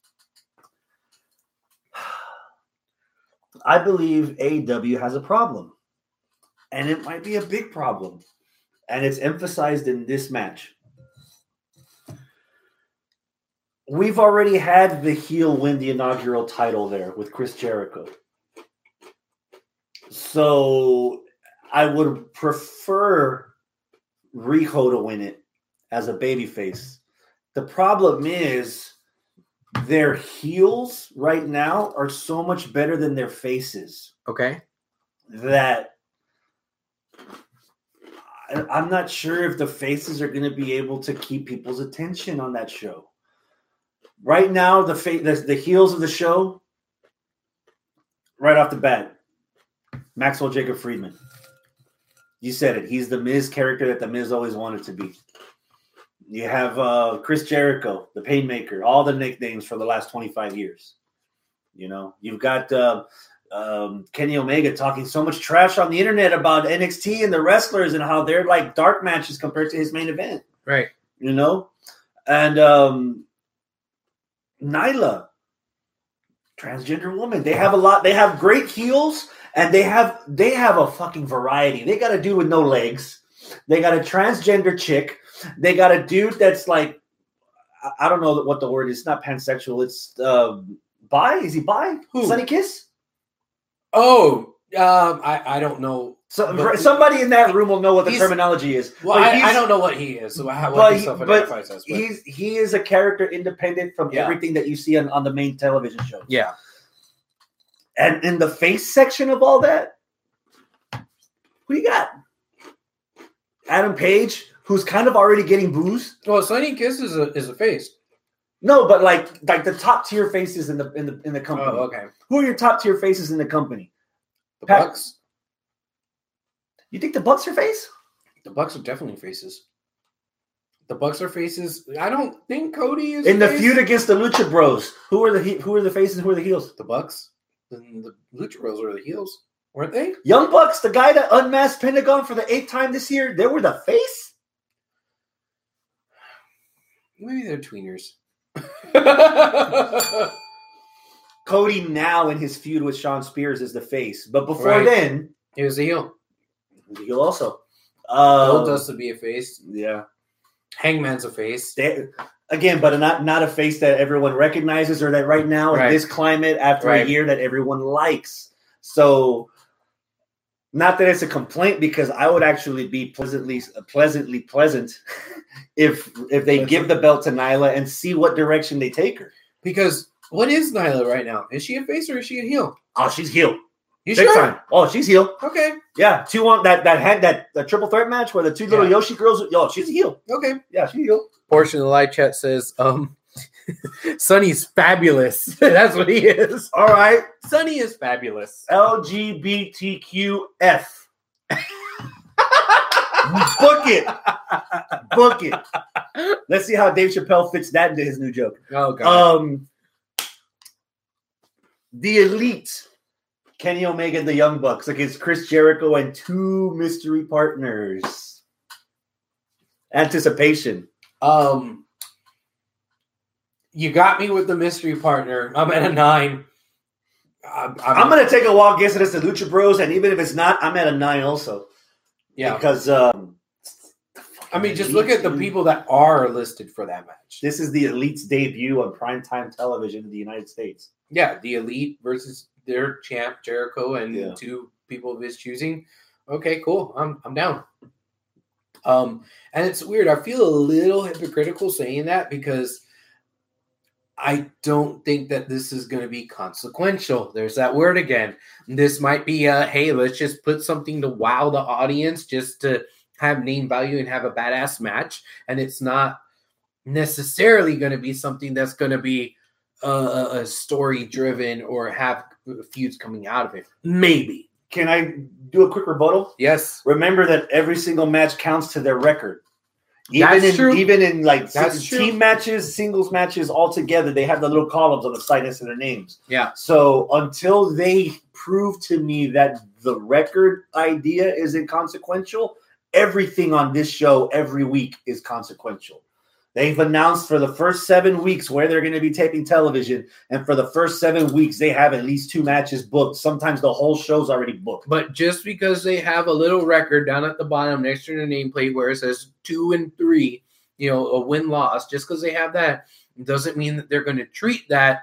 I believe A E W has a problem, and it might be a big problem, and it's emphasized in this match. We've already had the heel win the inaugural title there with Chris Jericho. So I would prefer Riho to win it as a babyface. The problem is their heels right now are so much better than their faces Okay. that I- I'm not sure if the faces are going to be able to keep people's attention on that show. Right now, the, fa- the the heels of the show, right off the bat, Maxwell Jacob Friedman. You said it. He's the Miz character that the Miz always wanted to be. You have uh, Chris Jericho, the Painmaker, all the nicknames for the last twenty-five years. You know, you've got uh, um, Kenny Omega talking so much trash on the internet about N X T and the wrestlers and how they're like dark matches compared to his main event. Right. You know, and um, Nyla, transgender woman. They have a lot. They have great heels, and they have they have a fucking variety. They got a dude with no legs. They got a transgender chick. They got a dude that's like, I- I don't know what the word is. It's not pansexual. It's um, bi. Is he bi? Who? Sunny Kiss. Oh, um, I, I don't know. So But- somebody in that room will know what the He's- terminology is. Well, But I, he's- I don't know what he is. So how, but what he he- self-identifies as. But He's he is a character independent from Yeah. everything that you see on, on the main television show. yeah. And in the face section of all that, who you got? Adam Page, who's kind of already getting booze. Well, Sonny Kiss is a is a face. No, but like like the top tier faces in the in the in the company. Oh, okay. Who are your top tier faces in the company? The Pat- Bucks. You think the Bucks are face? The Bucks are definitely faces. The Bucks are faces. I don't think Cody is In a the face. feud against the Lucha Bros, who are the he- who are the faces and who are the heels? The Bucks. Then the Lucha Bros were the heels, weren't they? Young Bucks, the guy that unmasked Pentagon for the eighth time this year, they were the face? Maybe they're tweeners. Cody now in his feud with Shawn Spears is the face, but before Right. then, He was a heel. he'll also. Uh, Goldust to be a face. yeah. Hangman's a face. They, again, but not not a face that everyone recognizes or that right now Right. in this climate after Right. a year that everyone likes. So, not that it's a complaint because I would actually be pleasantly pleasantly pleasant if if they Pleasant. give the belt to Nyla and see what direction they take her. Because what is Nyla right now? Is she a face or is she a heel? Oh, she's heel. You Big sure? time. Oh, she's heel. Okay. Yeah, two on that that had that the triple threat match where the two little Yeah. Yoshi girls. Yo, she's a heel. Okay. Yeah, she's a heel. Portion of the live chat says, um, Sonny's fabulous. That's what he is. All right, Sonny is fabulous. L G B T Q F. Book it. Book it. Let's see how Dave Chappelle fits that into his new joke. Oh god. Um, the Elite, Kenny Omega and the Young Bucks against Chris Jericho and two mystery partners. Anticipation. Um, you got me with the mystery partner. I'm at a nine. I'm, I'm, I'm going to take a wild guess at this, the Lucha Bros, and even if it's not, I'm at a nine also. yeah. Because, um, I mean, just look at the people that are listed for that match. This is the Elite's debut on primetime television in the United States. Yeah, the Elite versus their champ Jericho and Yeah. two people of his choosing. Okay, cool. I'm I'm down. Um, and it's weird. I feel a little hypocritical saying that because I don't think that this is going to be consequential. There's that word again. This might be a hey, let's just put something to wow the audience, just to have name value and have a badass match, and it's not necessarily going to be something that's going to be uh, a story driven or have feuds coming out of it. Maybe. Can I do a quick rebuttal? Yes. Remember that every single match counts to their record. Even That's in true. even in like That's team true. matches, singles matches, all together, they have the little columns on the side next to their names. Yeah. So until they prove to me that the record idea is inconsequential, everything on this show every week is consequential. They've announced for the first seven weeks where they're going to be taping television, and for the first seven weeks, they have at least two matches booked. Sometimes the whole show's already booked. But just because they have a little record down at the bottom next to their nameplate where it says two and three, you know, a win-loss, just because they have that doesn't mean that they're going to treat that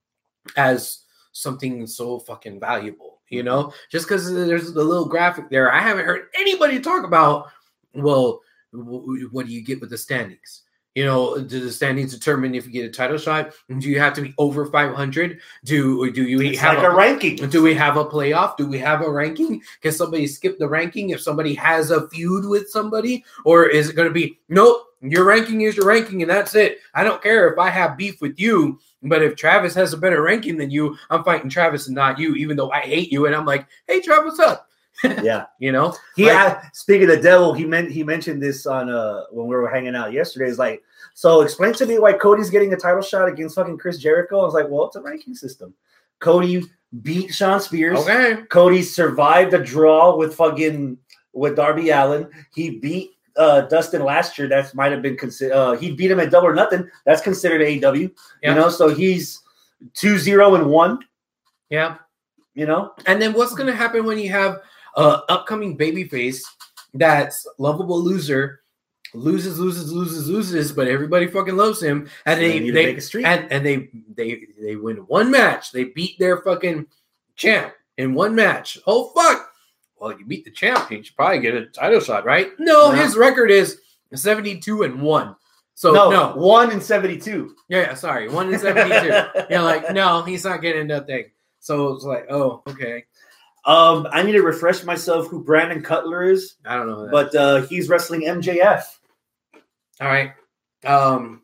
as something so fucking valuable, you know? Just because there's the little graphic there, I haven't heard anybody talk about, well, w- what do you get with the standings? You know, do the standings determine if you get a title shot? Do you have to be over five hundred? Do do you It's have like a, ranking. Do we have a playoff? Do we have a ranking? Can somebody skip the ranking if somebody has a feud with somebody? Or is it going to be, nope, your ranking is your ranking and that's it. I don't care if I have beef with you, but if Travis has a better ranking than you, I'm fighting Travis and not you, even though I hate you. And I'm like, hey, Travis, what's up? Yeah. You know? He Like- I, speaking of the devil, he meant he mentioned this on uh when we were hanging out yesterday. It's like, so explain to me why Cody's getting a title shot against fucking Chris Jericho. I was like, well, it's a ranking system. Cody beat Shawn Spears. Okay. Cody survived a draw with fucking with Darby Allin. He beat uh Dustin last year. That might have been considered. Uh, he beat him at Double or Nothing. That's considered A E W. Yeah. You know, so he's two zero and one. Yeah. You know, And then what's going to happen when you have a upcoming babyface that's lovable loser, loses, loses, loses, loses, but everybody fucking loves him, and They they need to they make a streak. and, and they they they win one match. They beat their fucking champ in one match. Oh fuck! Well, you beat the champ, you should probably get a title shot, right? No, No. his record is seventy-two and one. So no, no, one in seventy-two. yeah, yeah, sorry, one and seventy-two. Yeah, like no, he's not getting nothing. So it's like, oh, okay. Um, I need to refresh myself who Brandon Cutler is, I don't know. That. but uh, he's wrestling M J F. All right. Um,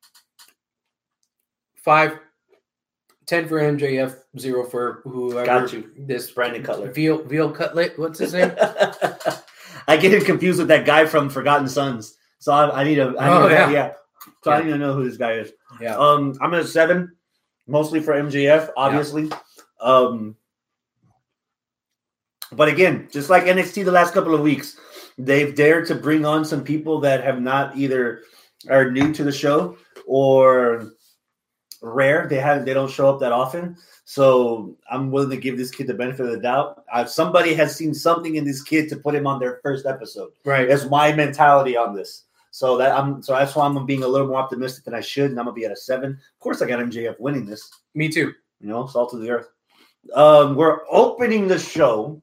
five, ten for M J F, zero for whoever. Got you. This Brandon Cutler. Veal, Veal Cutlet. What's his name? I get him confused with that guy from Forgotten Sons. So I, I need to, I Oh, need to yeah. yeah. So Yeah. I need to know who this guy is. Yeah. Um, I'm at a seven, mostly for M J F, obviously. Um, but again, just like N X T the last couple of weeks, they've dared to bring on some people that have not either are new to the show or rare. They have they don't show up that often. So I'm willing to give this kid the benefit of the doubt. Uh, somebody has seen something in this kid to put him on their first episode. Right. That's my mentality on this. So that I'm so that's why I'm being a little more optimistic than I should, and I'm gonna be at a seven. Of course, I got M J F winning this. Me too. You know, salt of the earth. Um, we're opening the show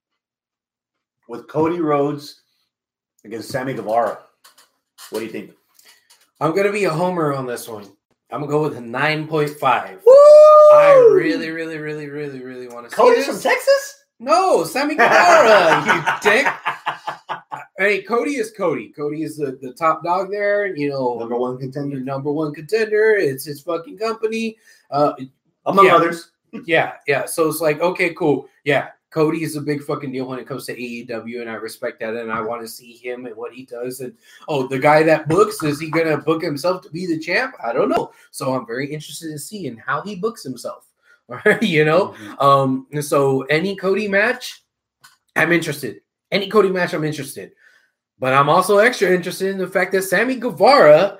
with Cody Rhodes against Sammy Guevara. What do you think? I'm gonna be a homer on this one. I'm gonna go with a nine point five. Woo! I really, really, really, really, really want to see Cody's this. from Texas? No, Sammy Guevara, you dick. Hey, Cody is Cody. Cody is the, the top dog there. You know, Number one contender. Number one contender. It's his fucking company. Uh, Among yeah. others. Yeah, yeah. So it's like, okay, cool. Yeah, Cody is a big fucking deal when it comes to A E W, and I respect that, and I want to see him and what he does. And oh, the guy that books, is he gonna book himself to be the champ? I don't know. So I'm very interested in seeing how he books himself. You know, Mm-hmm. um, and so any Cody match, I'm interested. Any Cody match, I'm interested. But I'm also extra interested in the fact that Sammy Guevara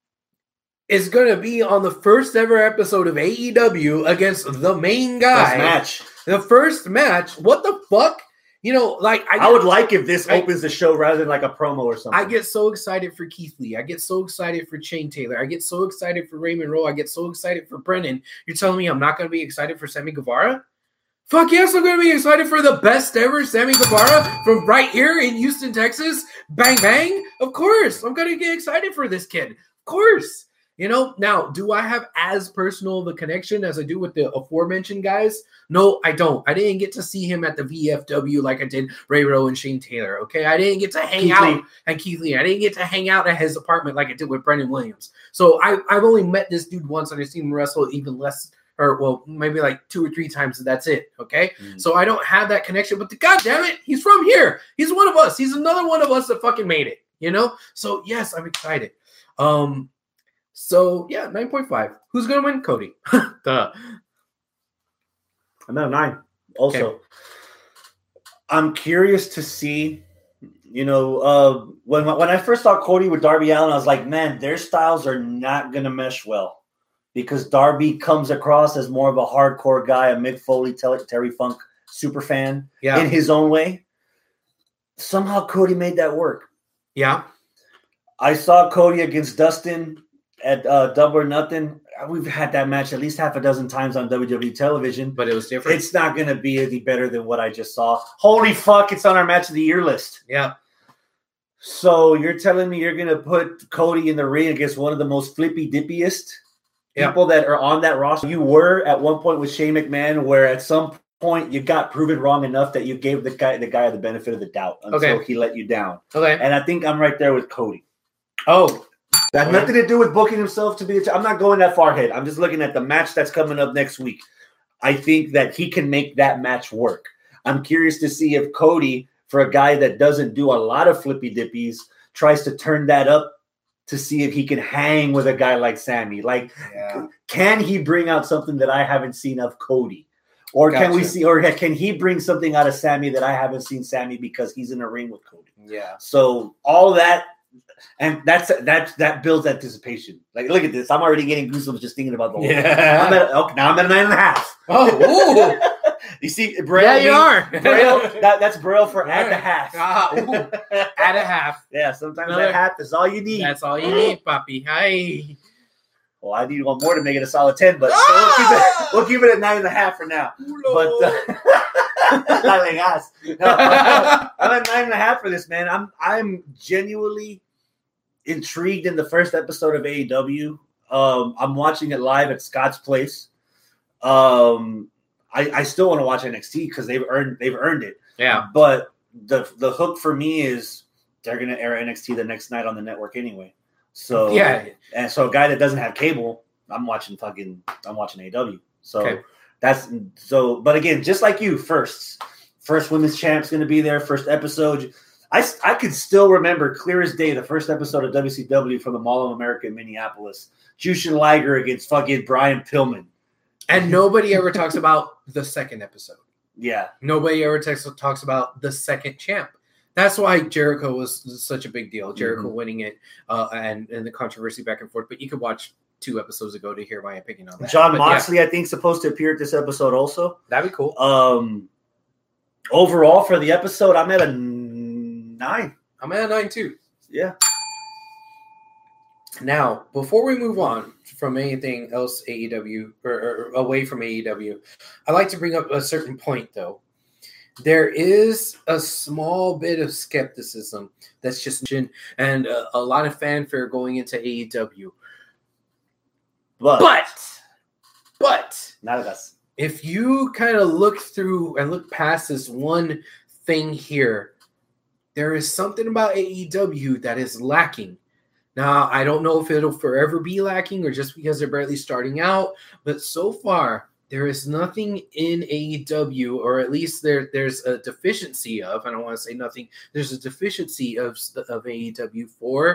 is going to be on the first ever episode of A E W against the main guy. First match. The first match. What the fuck? You know, like I, I, I would like if this I, opens the show rather than like a promo or something. I get so excited for Keith Lee. I get so excited for Shane Taylor. I get so excited for Raymond Rowe. I get so excited for Brennan. You're telling me I'm not going to be excited for Sammy Guevara? Fuck yes, I'm going to be excited for the best ever Sammy Guevara from right here in Houston, Texas. Bang, bang. Of course. I'm going to get excited for this kid. Of course. You know, now, do I have as personal of a connection as I do with the aforementioned guys? No, I don't. I didn't get to see him at the V F W like I did Ray Rowe and Shane Taylor, okay? I didn't get to hang Keith out Lee. and Keith Lee. I didn't get to hang out at his apartment like I did with Brendan Williams. So I, I've only met this dude once, and I've seen him wrestle even less, or well, maybe like two or three times, and that's it, okay? Mm. So I don't have that connection, but the, God damn it, he's from here. He's one of us. He's another one of us that fucking made it, you know? So, yes, I'm excited. Um... So, yeah, nine point five. Who's going to win? Cody. Duh. I'm at a nine. Also, Okay. I'm curious to see, you know, uh, when when I first saw Cody with Darby Allin, I was like, man, their styles are not going to mesh well because Darby comes across as more of a hardcore guy, a Mick Foley, Terry Funk super fan Yeah. in his own way. Somehow Cody made that work. Yeah. I saw Cody against Dustin at uh, Double or Nothing. We've had that match at least half a dozen times on W W E television. But it was different. It's not going to be any better than what I just saw. Holy fuck, it's on our match of the year list. Yeah. So you're telling me you're going to put Cody in the ring against one of the most flippy dippiest Yeah. people that are on that roster? You were at one point with Shane McMahon, where at some point you got proven wrong enough that you gave the guy the guy the benefit of the doubt until Okay. he let you down. Okay. And I think I'm right there with Cody. Oh. That has nothing to do with booking himself to be a. I'm not going that far ahead. I'm just looking at the match that's coming up next week. I think that he can make that match work. I'm curious to see if Cody, for a guy that doesn't do a lot of flippy dippies, tries to turn that up to see if he can hang with a guy like Sammy. Like, Yeah. can he bring out something that I haven't seen of Cody? Or can we Gotcha. see, or can he bring something out of Sammy that I haven't seen Sammy because he's in a ring with Cody? Yeah. So all that. And that's that that builds anticipation. Like, look at this. I'm already getting goosebumps just thinking about the whole thing. Yeah. I'm at, okay, now I'm at a nine and a half. Oh. Ooh. You see, Braille. Yeah, you means- are. Braille, that, that's Braille for at the half. Ah, ooh. At a half. Yeah, sometimes Another- that half is all you need. That's all you need, Papi. Hi. Well, I need one more to make it a solid ten, but so we'll, keep it, we'll keep it at nine and a half for now. But uh, like us. No, I'm at nine and a half for this, man. I'm I'm genuinely intrigued in the first episode of A E W. Um, I'm watching it live at Scott's Place. Um, I, I still want to watch N X T because they've earned they've earned it. Yeah. But the the hook for me is they're gonna air N X T the next night on the network anyway. So Yeah. and so a guy that doesn't have cable, I'm watching fucking I'm watching A E W. So Okay. that's so. But again, just like you, firsts, first women's champ's gonna be there. First episode. I, I could still remember clear as day the first episode of W C W from the Mall of America in Minneapolis. Jushin Liger against fucking Brian Pillman. And nobody ever talks about the second episode. Yeah. Nobody ever tex- talks about the second champ. That's why Jericho was such a big deal. Jericho Mhm. winning it uh, and, and the controversy back and forth. But you could watch two episodes ago to hear my opinion on that. John But Moxley, yeah. I think, is supposed to appear at this episode also. That'd be cool. Um, overall for the episode, I'm at a nine. I'm at a nine too. Yeah. Now, before we move on from anything else A E W or, or away from A E W, I'd like to bring up a certain point, though. There is a small bit of skepticism that's just and a, a lot of fanfare going into A E W. But, But, but, not of us. If you kind of look through and look past this one thing here, there is something about A E W that is lacking. Now, I don't know if it'll forever be lacking or just because they're barely starting out, but so far, there is nothing in A E W, or at least there, there's a deficiency of, I don't want to say nothing, there's a deficiency of, of A E W for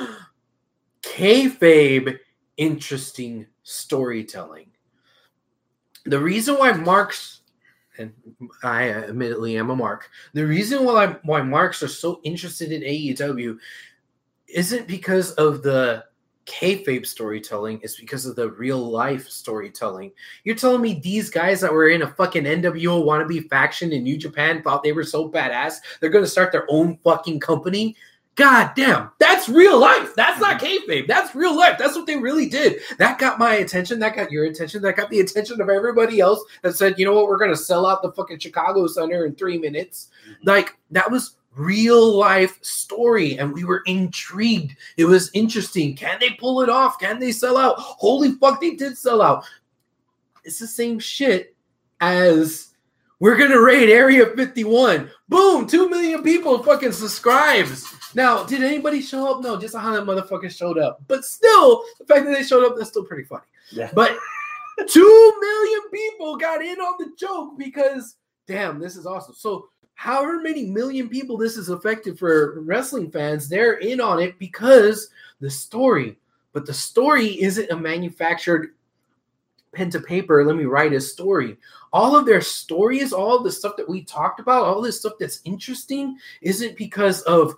kayfabe interesting storytelling. The reason why Marks, and I admittedly am a Mark, the reason why, why Marks are so interested in A E W isn't because of the kayfabe storytelling, it's because of the real life storytelling. You're telling me these guys that were in a fucking N W O wannabe faction in New Japan thought they were so badass they're going to start their own fucking company? God damn, that's real life. That's not kayfabe. That's real life. That's what they really did. That got my attention. That got your attention. That got the attention of everybody else that said, you know what, we're going to sell out the fucking Chicago Center in three minutes. Like, that was real life story, and we were intrigued. It was interesting. Can they pull it off? Can they sell out? Holy fuck, they did sell out. It's the same shit as we're gonna raid Area fifty-one. Boom, two million people fucking subscribes. Now, did anybody show up? No, just a hundred motherfuckers showed up. But still, the fact that they showed up, that's still pretty funny. Yeah. But two million people got in on the joke because, damn, this is awesome. So however many million people this is affected for wrestling fans, they're in on it because the story. But the story isn't a manufactured pen to paper, let me write a story. All of their stories, all of the stuff that we talked about, all this stuff that's interesting isn't because of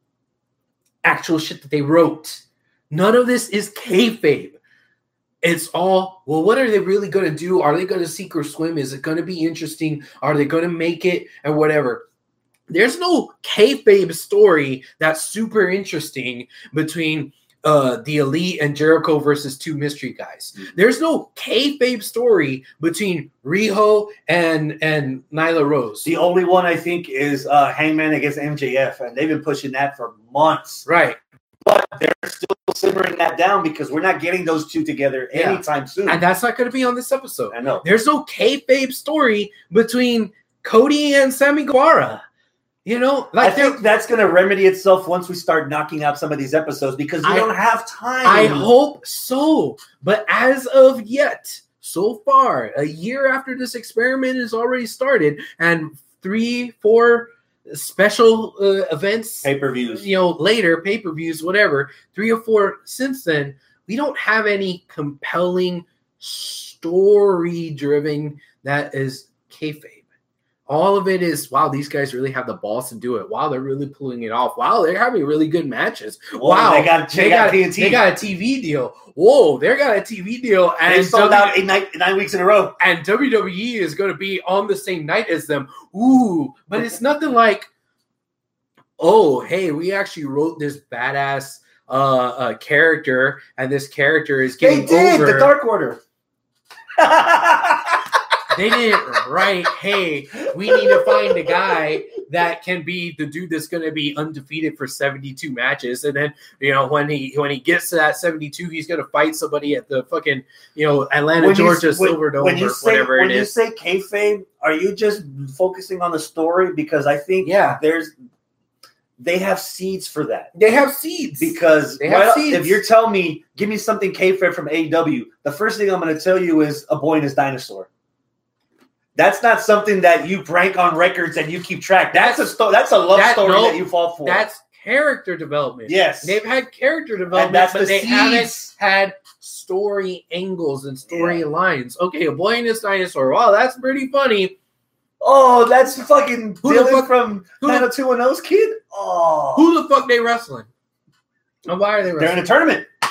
actual shit that they wrote. None of this is kayfabe. It's all, well, what are they really going to do? Are they going to sink or swim? Is it going to be interesting? Are they going to make it? And whatever. There's no kayfabe story that's super interesting between uh, the Elite and Jericho versus two mystery guys. There's no kayfabe story between Riho and, and Nyla Rose. The only one I think is uh, Hangman against M J F, and they've been pushing that for months. Right. But they're still simmering that down because we're not getting those two together Yeah. anytime soon. And that's not going to be on this episode. I know. There's no kayfabe story between Cody and Sammy Guevara. You know, like I think that's going to remedy itself once we start knocking out some of these episodes because we I- don't have time. I hope so. But as of yet, so far, a year after this experiment has already started, and three, four special uh, events, Pay-per-views. you know, later, pay-per-views, whatever, three or four since then, we don't have any compelling story-driven that is kayfabe. All of it is, wow, these guys really have the balls to do it. Wow, they're really pulling it off. Wow, they're having really good matches. Whoa, wow, they got- they got T N T. They got a T V deal. Whoa, they got a T V deal. And They sold W- out eight, nine, nine weeks in a row. and W W E is going to be on the same night as them. Ooh, but it's nothing like, oh, hey, we actually wrote this badass uh, uh, character, and this character is They getting did over. the Dark Order. They didn't write, hey, we need to find a guy that can be the dude that's going to be undefeated for seventy-two matches. And then, you know, when he when he gets to that seventy-two, he's going to fight somebody at the fucking, you know, Atlanta, When you- Georgia when- Silverdome when you or say, whatever when it you is. say kayfabe, are you just focusing on the story? Because I think Yeah. there's they have seeds for that. They have seeds. Because They have right- seeds. if you're telling me, give me something kayfabe from A E W, the first thing I'm going to tell you is a boy and his dinosaur. That's not something that you rank on records and you keep track. That's a sto- That's a love That- story no, that you fall for. That's character development. yes. They've had character development, that's but the they seeds. haven't had story angles and story lines. Okay, a boy and his dinosaur. Wow, that's pretty funny. Oh, that's fucking Who the Dylan fuck- from who the- nine oh two one oh's kid. Oh, Who the fuck they wrestling? And why are they they're wrestling? in a tournament.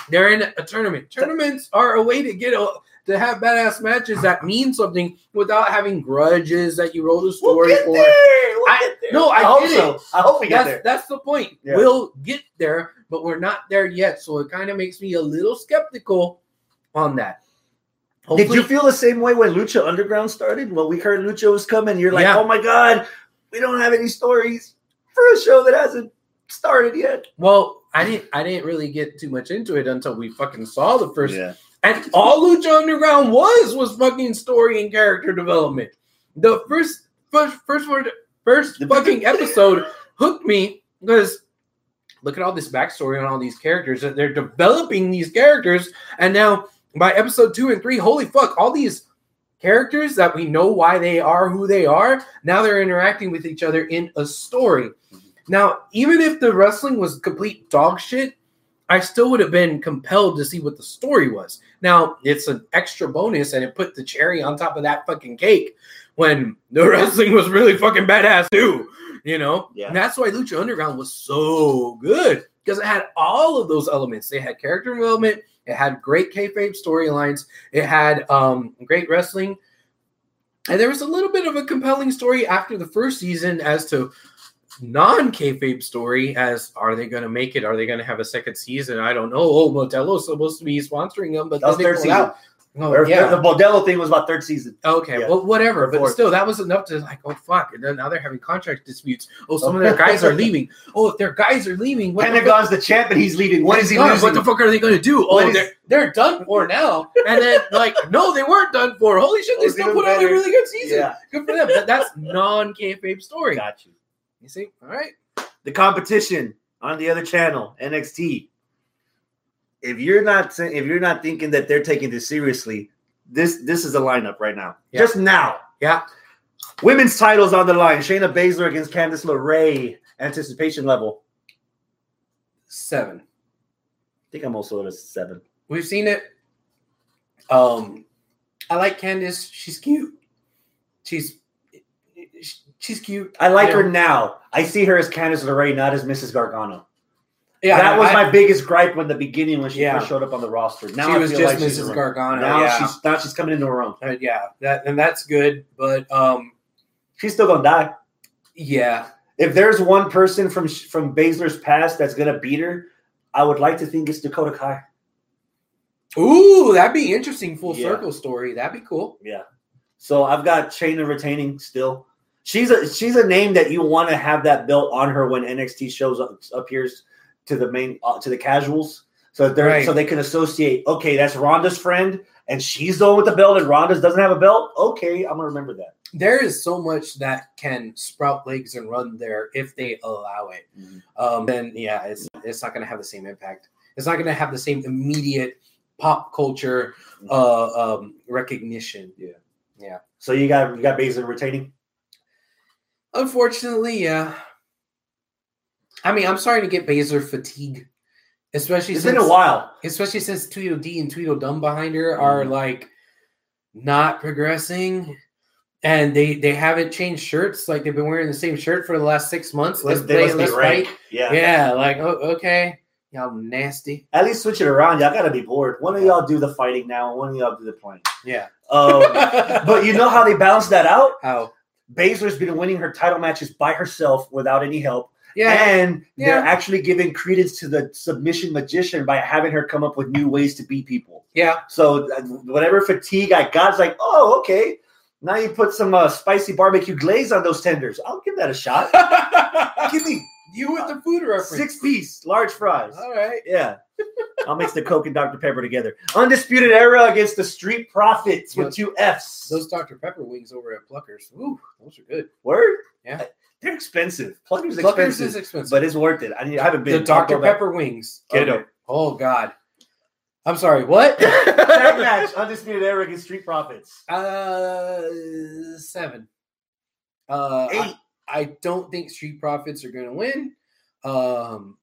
They're in a tournament. Tournaments are a way to get a to have badass matches that mean something without having grudges that you roll the story we'll get for. There. We'll I, get there. No, I, I hope get so. it. I hope we get that's, there. That's the point. Yeah. We'll get there, but we're not there yet. So it kind of makes me a little skeptical on that. Hopefully, Did you feel the same way when Lucha Underground started? When we heard Lucha was coming, you're like, Yeah. oh my God, we don't have any stories for a show that hasn't started yet. Well, I didn't. I didn't really get too much into it until we fucking saw the first. Yeah. And all Lucha Underground was was fucking story and character development. The first first first word, first fucking episode hooked me because look at all this backstory on all these characters. That they're developing these characters, and now by episode two and three, holy fuck, all these characters that we know why they are who they are. Now they're interacting with each other in a story. Now, even if the wrestling was complete dog shit, I still would have been compelled to see what the story was. Now, it's an extra bonus, and it put the cherry on top of that fucking cake when the wrestling was really fucking badass too, you know? Yeah. And that's why Lucha Underground was so good, because it had all of those elements. They had character development, it had great kayfabe storylines, it had um, great wrestling, and there was a little bit of a compelling story after the first season as to non-kayfabe story as are they going to make it? Are they going to have a second season? I don't know. Oh, Modelo's supposed to be sponsoring them, but That was then they third pulled season. out. Oh, Or- yeah. The Modelo thing was about third season. Okay, Yeah. well, whatever. But Fourth. still, that was enough to like, oh, fuck. And then now they're having contract disputes. Oh, some of their guys are leaving. Oh, if their guys are leaving, what the fuck? Pentagon's the champ and he's leaving. What is he God, losing? what the fuck are they going to do? Oh, What is- they're, they're done for now. And then, like, no, they weren't done for. Holy shit, they Oh, still even put out a better. really good season. Yeah. Good for them. That, that's non-kayfabe story. Got you. You see? All right. The competition on the other channel, N X T. If you're not saying- if you're not thinking that they're taking this seriously, this this is a lineup right now. Yeah. Just now. Yeah. Women's titles on the line. Shayna Baszler against Candice LeRae. Anticipation level. Seven. I think I'm also at a seven. We've seen it. Um, I like Candice. She's cute. She's she's cute. I like Yeah. her now. I see her as Candice LeRae, not as Missus Gargano. Yeah, that was I- my biggest gripe when the beginning when she Yeah. first showed up on the roster. Now She I was feel just like she's Missus a- Gargano, Now yeah. she's now she's coming into her own. Uh, yeah, that and that's good. But um, She's still gonna die. yeah, If there's one person from from Baszler's past that's gonna beat her, I would like to think it's Dakota Kai. ooh, that'd be interesting. Full Yeah. circle story. That'd be cool. Yeah. So I've got Shayna retaining still. She's a she's a name that you want to have that belt on her when N X T shows up appears to the main uh, to the casuals. So they're Right. so they can associate. Okay, that's Ronda's friend, and she's the one with the belt, and Ronda doesn't have a belt. Okay, I'm gonna remember that. There is so much that can sprout legs and run there if they allow it. Mhm. Um, then yeah, it's it's not going to have the same impact. It's not going to have the same immediate pop culture uh, um, recognition. Yeah. Yeah. So you got you got Baszler retaining. Unfortunately, yeah. I mean, I'm starting to get Baszler fatigue, especially It's since, been a while. especially since Tweedledee and Tweedledum behind her are Mhm. like not progressing, and they they haven't changed shirts. Like they've been wearing the same shirt for the last six months. Let's They play, must be let's rank. fight. Yeah. Yeah, like oh, okay, y'all nasty. At least switch it around. Y'all gotta be bored. One of y'all do the fighting now, and one of y'all do the playing. Yeah, Um, but you know how they balance that out? how? Baszler's been winning her title matches by herself without any help. Yeah, And they're Yeah. actually giving credence to the submission magician by having her come up with new ways to beat people. yeah. So uh, whatever fatigue I got, it's like, oh, okay. Now you put some uh, spicy barbecue glaze on those tenders. I'll give that a shot. Give me You with the food reference. six piece large fries. All right. Yeah. I'll mix the Coke and Doctor Pepper together. Undisputed Era against the Street Profits with two F's. Those Doctor Pepper wings over at Pluckers. Ooh, those are good. Word? Yeah. They're expensive. Pluckers Pluckers expensive, is expensive. but it's worth it. I, need, I haven't The been. Doctor I'll go back. Pepper wings. Okay. Get 'em. Oh God. I'm sorry. What? Tag match. Undisputed Era against Street Profits. Uh, seven. Uh, Eight. I, I don't think Street Profits are going to win. Um,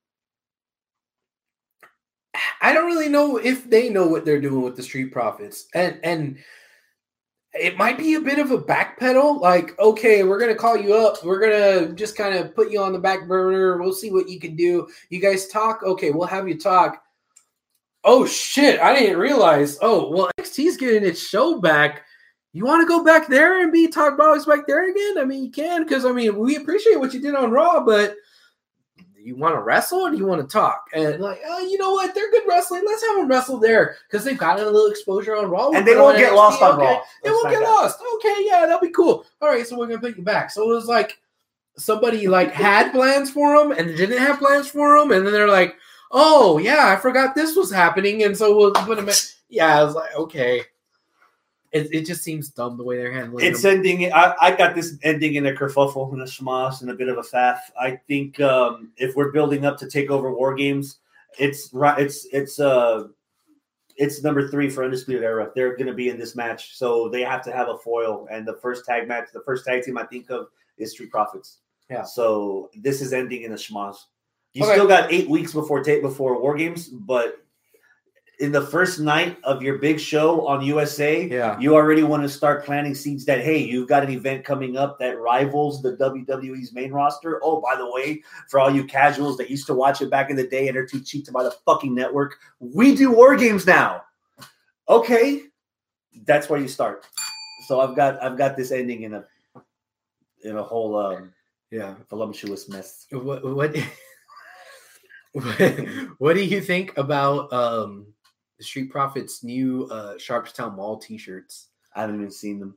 I don't really know if they know what they're doing with the Street Profits, and and it might be a bit of a backpedal. Like, okay, we're gonna call you up. We're gonna just kind of put you on the back burner. We'll see what you can do. You guys talk. Okay, we'll have you talk. oh shit, I didn't realize. Oh, well, N X T's getting its show back. You want to go back there and be Top Dogs back there again? I mean, you can, because I mean, we appreciate what you did on Raw, but you want to wrestle or do you want to talk? And like, oh, you know what? They're good wrestling. Let's have them wrestle there because they've gotten a little exposure on Raw. And they won't get lost on okay. Raw. They won't get lost. Okay, yeah, that'll be cool. All right, so we're gonna put you back. So it was like somebody like had plans for them and didn't have plans for them, and then they're like, oh yeah, I forgot this was happening, and so we'll put them in. Yeah, I was like, okay. It, it just seems dumb the way they're handling It's them. ending. I, I got this ending in a kerfuffle and a schmoss and a bit of a faff. I think um, if we're building up to take over War Games, it's right. It's it's uh it's number three for Undisputed Era. They're going to be in this match, so they have to have a foil. And the first tag match, the first tag team I think of is Street Profits. Yeah. So this is ending in a schmoss. You Okay. still got eight weeks before tape before War Games, but in the first night of your big show on U S A, Yeah. you already want to start planting seeds that, hey, you've got an event coming up that rivals the W W E's main roster. Oh, by the way, for all you casuals that used to watch it back in the day and are too cheap to buy the fucking network, we do War Games now. Okay, that's where you start. So I've got I've got this ending in a in a whole um, Yeah. voluptuous mess. What what, what do you think about um, the Street Profits' new uh, Sharpstown Mall T-shirts? I haven't even seen them.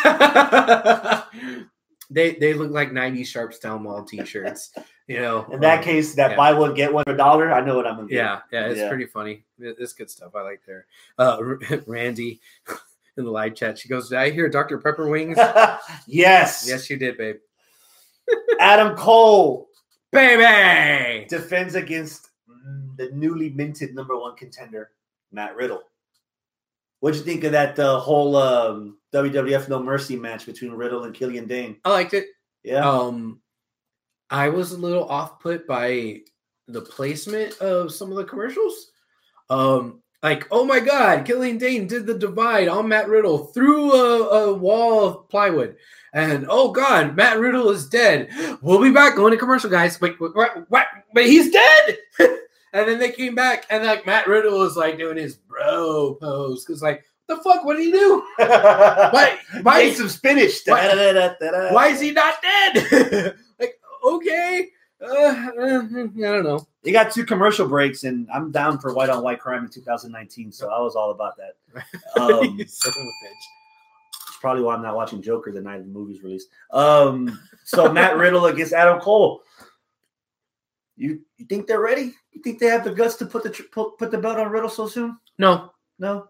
they they look like nineties Sharpstown Mall T-shirts. You know, In that um, case, that yeah. buy one get one for a dollar. I know what I'm gonna do. Yeah, yeah, it's Yeah. pretty funny. It- It's good stuff. I like their uh, Randy in the live chat. She goes, "Did I hear Doctor Pepper wings?" Yes. Yes, you did, babe. Adam Cole Baby. defends against mm, the newly minted number one contender, Matt Riddle. What'd you think of that uh, whole um, W W F No Mercy match between Riddle and Killian Dane? I liked it. Yeah. Um, I was a little off put by the placement of some of the commercials. Um, like, oh my God, Killian Dane did the divide on Matt Riddle through a, a wall of plywood. And oh God, Matt Riddle is dead. We'll be back going to commercial, guys. Wait, what? What? what? But he's dead. And then they came back, and like Matt Riddle was like doing his bro pose because, like, what the fuck? What did he do? Why? Why? Ate some spinach. Why- Da-da-da-da-da. Why is he not dead? Like, okay, uh, uh, I don't know. You got two commercial breaks, and I'm down for white on white crime in two thousand nineteen, so I was all about that. Um, You son of a bitch. Probably why I'm not watching Joker the night the movie's released. Um, so Matt Riddle against Adam Cole. You you think they're ready? You think they have the guts to put the tr- put, put the belt on Riddle so soon? No. No.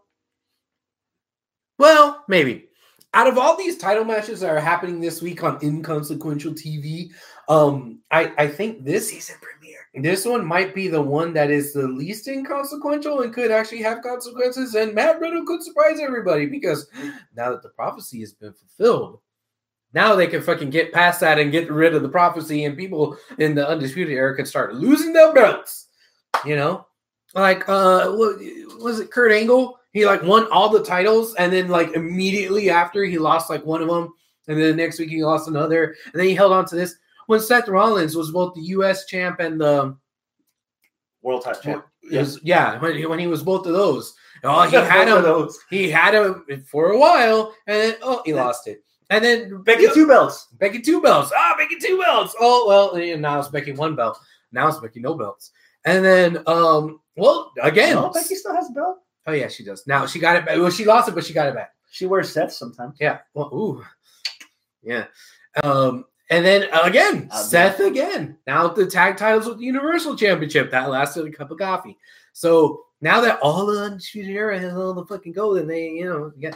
Well, maybe. Out of all these title matches that are happening this week on Inconsequential T V, um, I, I think this Season premiere. this one might be the one that is the least inconsequential and could actually have consequences. And Matt Riddle could surprise everybody because now that the prophecy has been fulfilled, now they can fucking get past that and get rid of the prophecy, and people in the Undisputed Era can start losing their belts. You know, like uh, what was it? Kurt Angle? He like won all the titles, and then like immediately after he lost like one of them, and then the next week he lost another, and then he held on to this. When Seth Rollins was both the U S champ and the World title champ. is yeah, when he, when he was both of those, oh, he had Both of him. those. He had him for a while, and then oh, he lost it. And then Becky two belts. Becky two belts. Ah, Becky two belts. Oh well, and now it's Becky one belt. Now it's Becky no belts. And then um, well again. No, Becky still has a belt. Oh yeah, she does. Now she got it back. Well, she lost it, but she got it back. She wears sets sometimes. Yeah. Well, ooh. Yeah. Um, and then uh, again, I'll Seth again. Now the tag titles with the Universal Championship. That lasted a cup of coffee. So now that all the Undisputed Era has all the fucking gold, and they, you know, yeah,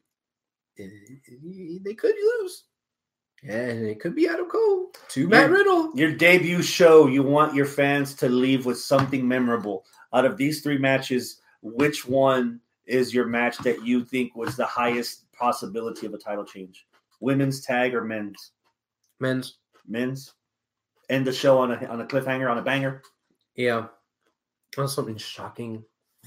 they could lose. And it could be Adam Cole to Matt Your- Riddle. Your debut show, you want your fans to leave with something memorable. Out of these three matches, which one is your match that you think was the highest possibility of a title change? Women's tag or men's? Men's. Men's. End the show on a on a cliffhanger, on a banger. Yeah. Well, something shocking.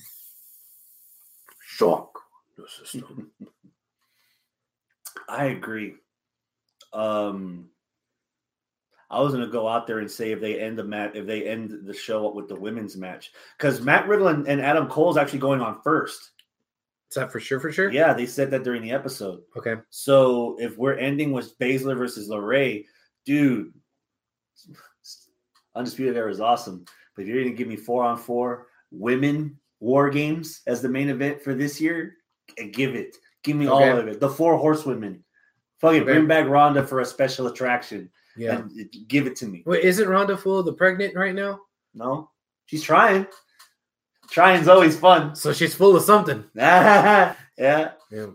Shock the system. I agree. Um, I was gonna go out there and say if they end the match, if they end the show up with the women's match, because Matt Riddle and, and Adam Cole is actually going on first. Is that for sure? For sure? Yeah, they said that during the episode. Okay. So if we're ending with Baszler versus LeRae, dude, Undisputed Era is awesome. But if you're gonna give me four on four women war games as the main event for this year, give it. Give me Okay. all of it. The four horsewomen. Fucking Okay. bring back Ronda for a special attraction. Yeah. And give it to me. Wait, isn't Ronda full of the pregnant right now? No, she's trying. Trying's always fun. So she's full of something. yeah. Yeah.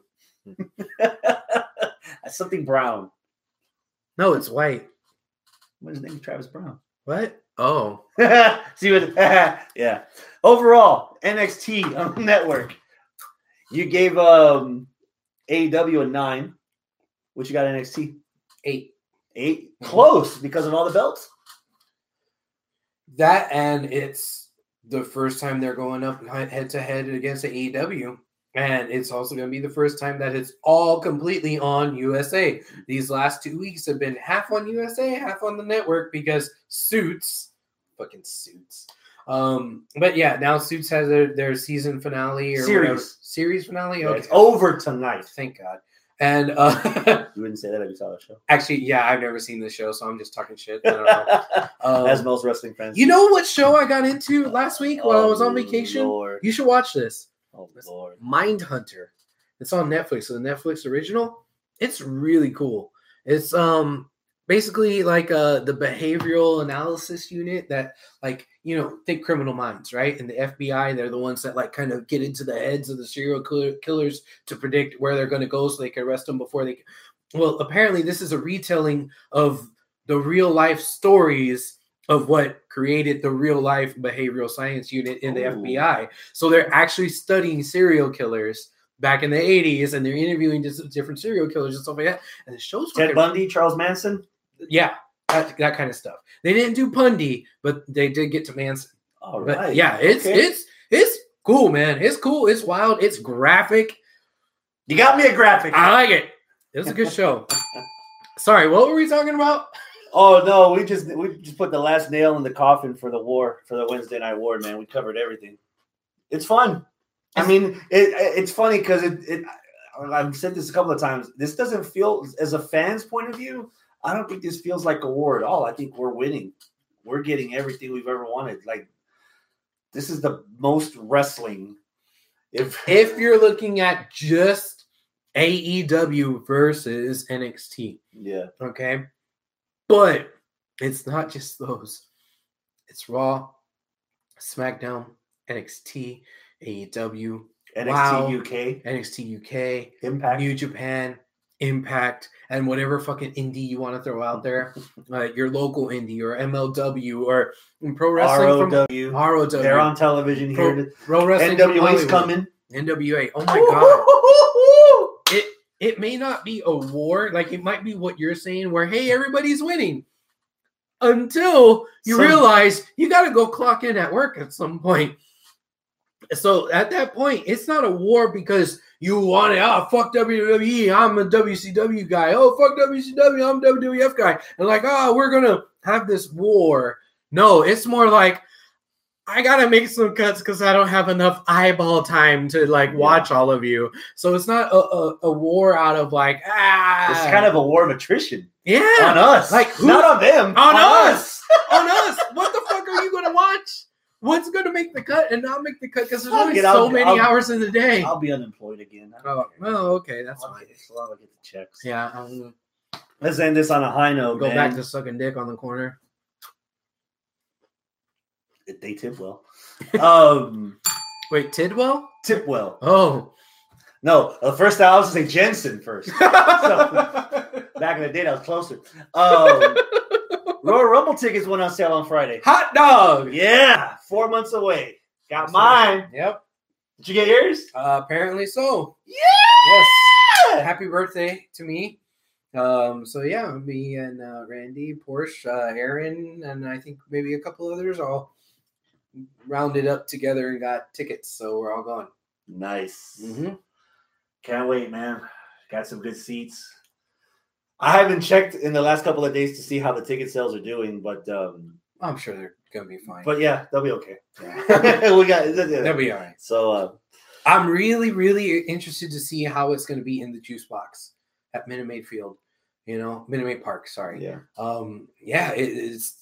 That's something brown. No, it's white. What's his name? Travis Brown. What? Oh. See what? yeah. Overall, N X T on the network. You gave um, A E W a nine. What you got N X T? Eight. Eight. Close because of all the belts. That and it's the first time they're going up head to head against the A E W. And it's also going to be the first time that it's all completely on U S A. These last two weeks have been half on U S A, half on the network because Suits, fucking Suits. Um, but yeah, now Suits has their, their season finale or Series. whatever. Series finale? Yeah, Okay. it's over tonight. Thank God. And uh, You wouldn't say that if you saw the show. actually, yeah, I've never seen the show, so I'm just talking shit. I don't know. Um, As most wrestling fans. You know what show I got into last week while I was on Oh, vacation? Lord. You should watch this. Oh, Lord. Mindhunter. It's on Netflix. So the Netflix original. It's really cool. It's um basically like uh the behavioral analysis unit that, like, you know, think Criminal Minds, right? And the F B I, they're the ones that like kind of get into the heads of the serial killer- killers to predict where they're going to go so they can arrest them before they. Well, apparently this is a retelling of the real life stories of what created the real life behavioral science unit in the Ooh. F B I. So they're actually studying serial killers back in the eighties, and they're interviewing just different serial killers and stuff like that. And the show's Ted fucking- Bundy, Charles Manson. yeah, that, that kind of stuff. They didn't do Bundy, but they did get to Manson. All But right. yeah, it's Okay. it's it's cool, man. It's cool. It's wild. It's graphic. You got me a graphic. I like it. It's a good show. Sorry, what were we talking about? Oh no, we just we just put the last nail in the coffin for the war, for the Wednesday Night War, man. We covered everything. It's fun. I mean, it it's funny because it, it I've said this a couple of times. This doesn't feel, as a fan's point of view, I don't think this feels like a war at all. I think we're winning. We're getting everything we've ever wanted. Like, this is the most wrestling. If If you're looking at just A E W versus N X T, yeah, okay? But it's not just those. It's Raw, SmackDown, N X T, A E W, N X T Wow. U K, N X T U K, Impact. New Japan, Impact, and whatever fucking indie you want to throw out there, uh, your local indie or M L W or Pro Wrestling R O from W. R O W. They're on television Pro, here. Pro Wrestling N W A's from Hollywood. coming. N W A. Oh my god. It it may not be a war, like it might be what you're saying, where hey, everybody's winning. Until you Some- realize you got to go clock in at work at some point. So at that point, it's not a war because you want it. Oh, fuck W W E. I'm a W C W guy. Oh, fuck W C W. I'm a W W F guy. And like, oh, we're going to have this war. No, it's more like, I got to make some cuts because I don't have enough eyeball time to like Yeah. watch all of you. So it's not a, a, a war out of like, ah. It's kind of a war of attrition yeah. on us. Like, who- not on them. On us. on us. What the fuck are you going to watch? What's going to make the cut and not make the cut? Because there's Fuck only it, so I'll- many I'll- hours in the day. I'll be unemployed again. I don't Oh, care. well, okay, that's I'll fine. get, as long as I get the checks. Yeah, I'll Let's end this on a high note, go man. back to sucking dick on the corner. They tip well. Um, Wait, Tidwell? tip well. Oh. No, the first I was going to say Jensen first. Back in the day, that was closer. Um, Royal Rumble tickets went on sale on Friday. Hot dog. Yeah, four months away. Got mine. Yep. Did you get yours? Uh, apparently so. Yes. Happy birthday to me. Um, so yeah, me and uh, Randy, Porsche, uh, Aaron, and I think maybe a couple others all rounded up together and got tickets. So we're all going. Nice. Mm-hmm. Can't wait, man. Got some good seats. I haven't checked in the last couple of days to see how the ticket sales are doing, but um, I'm sure they're gonna be fine. but yeah, they'll be okay. Yeah. we got They'll be all right. So uh, I'm really, really interested to see how it's going to be in the juice box at Minute Maid Field. You know, Minute Maid Park. Sorry. yeah, Um, yeah, it is.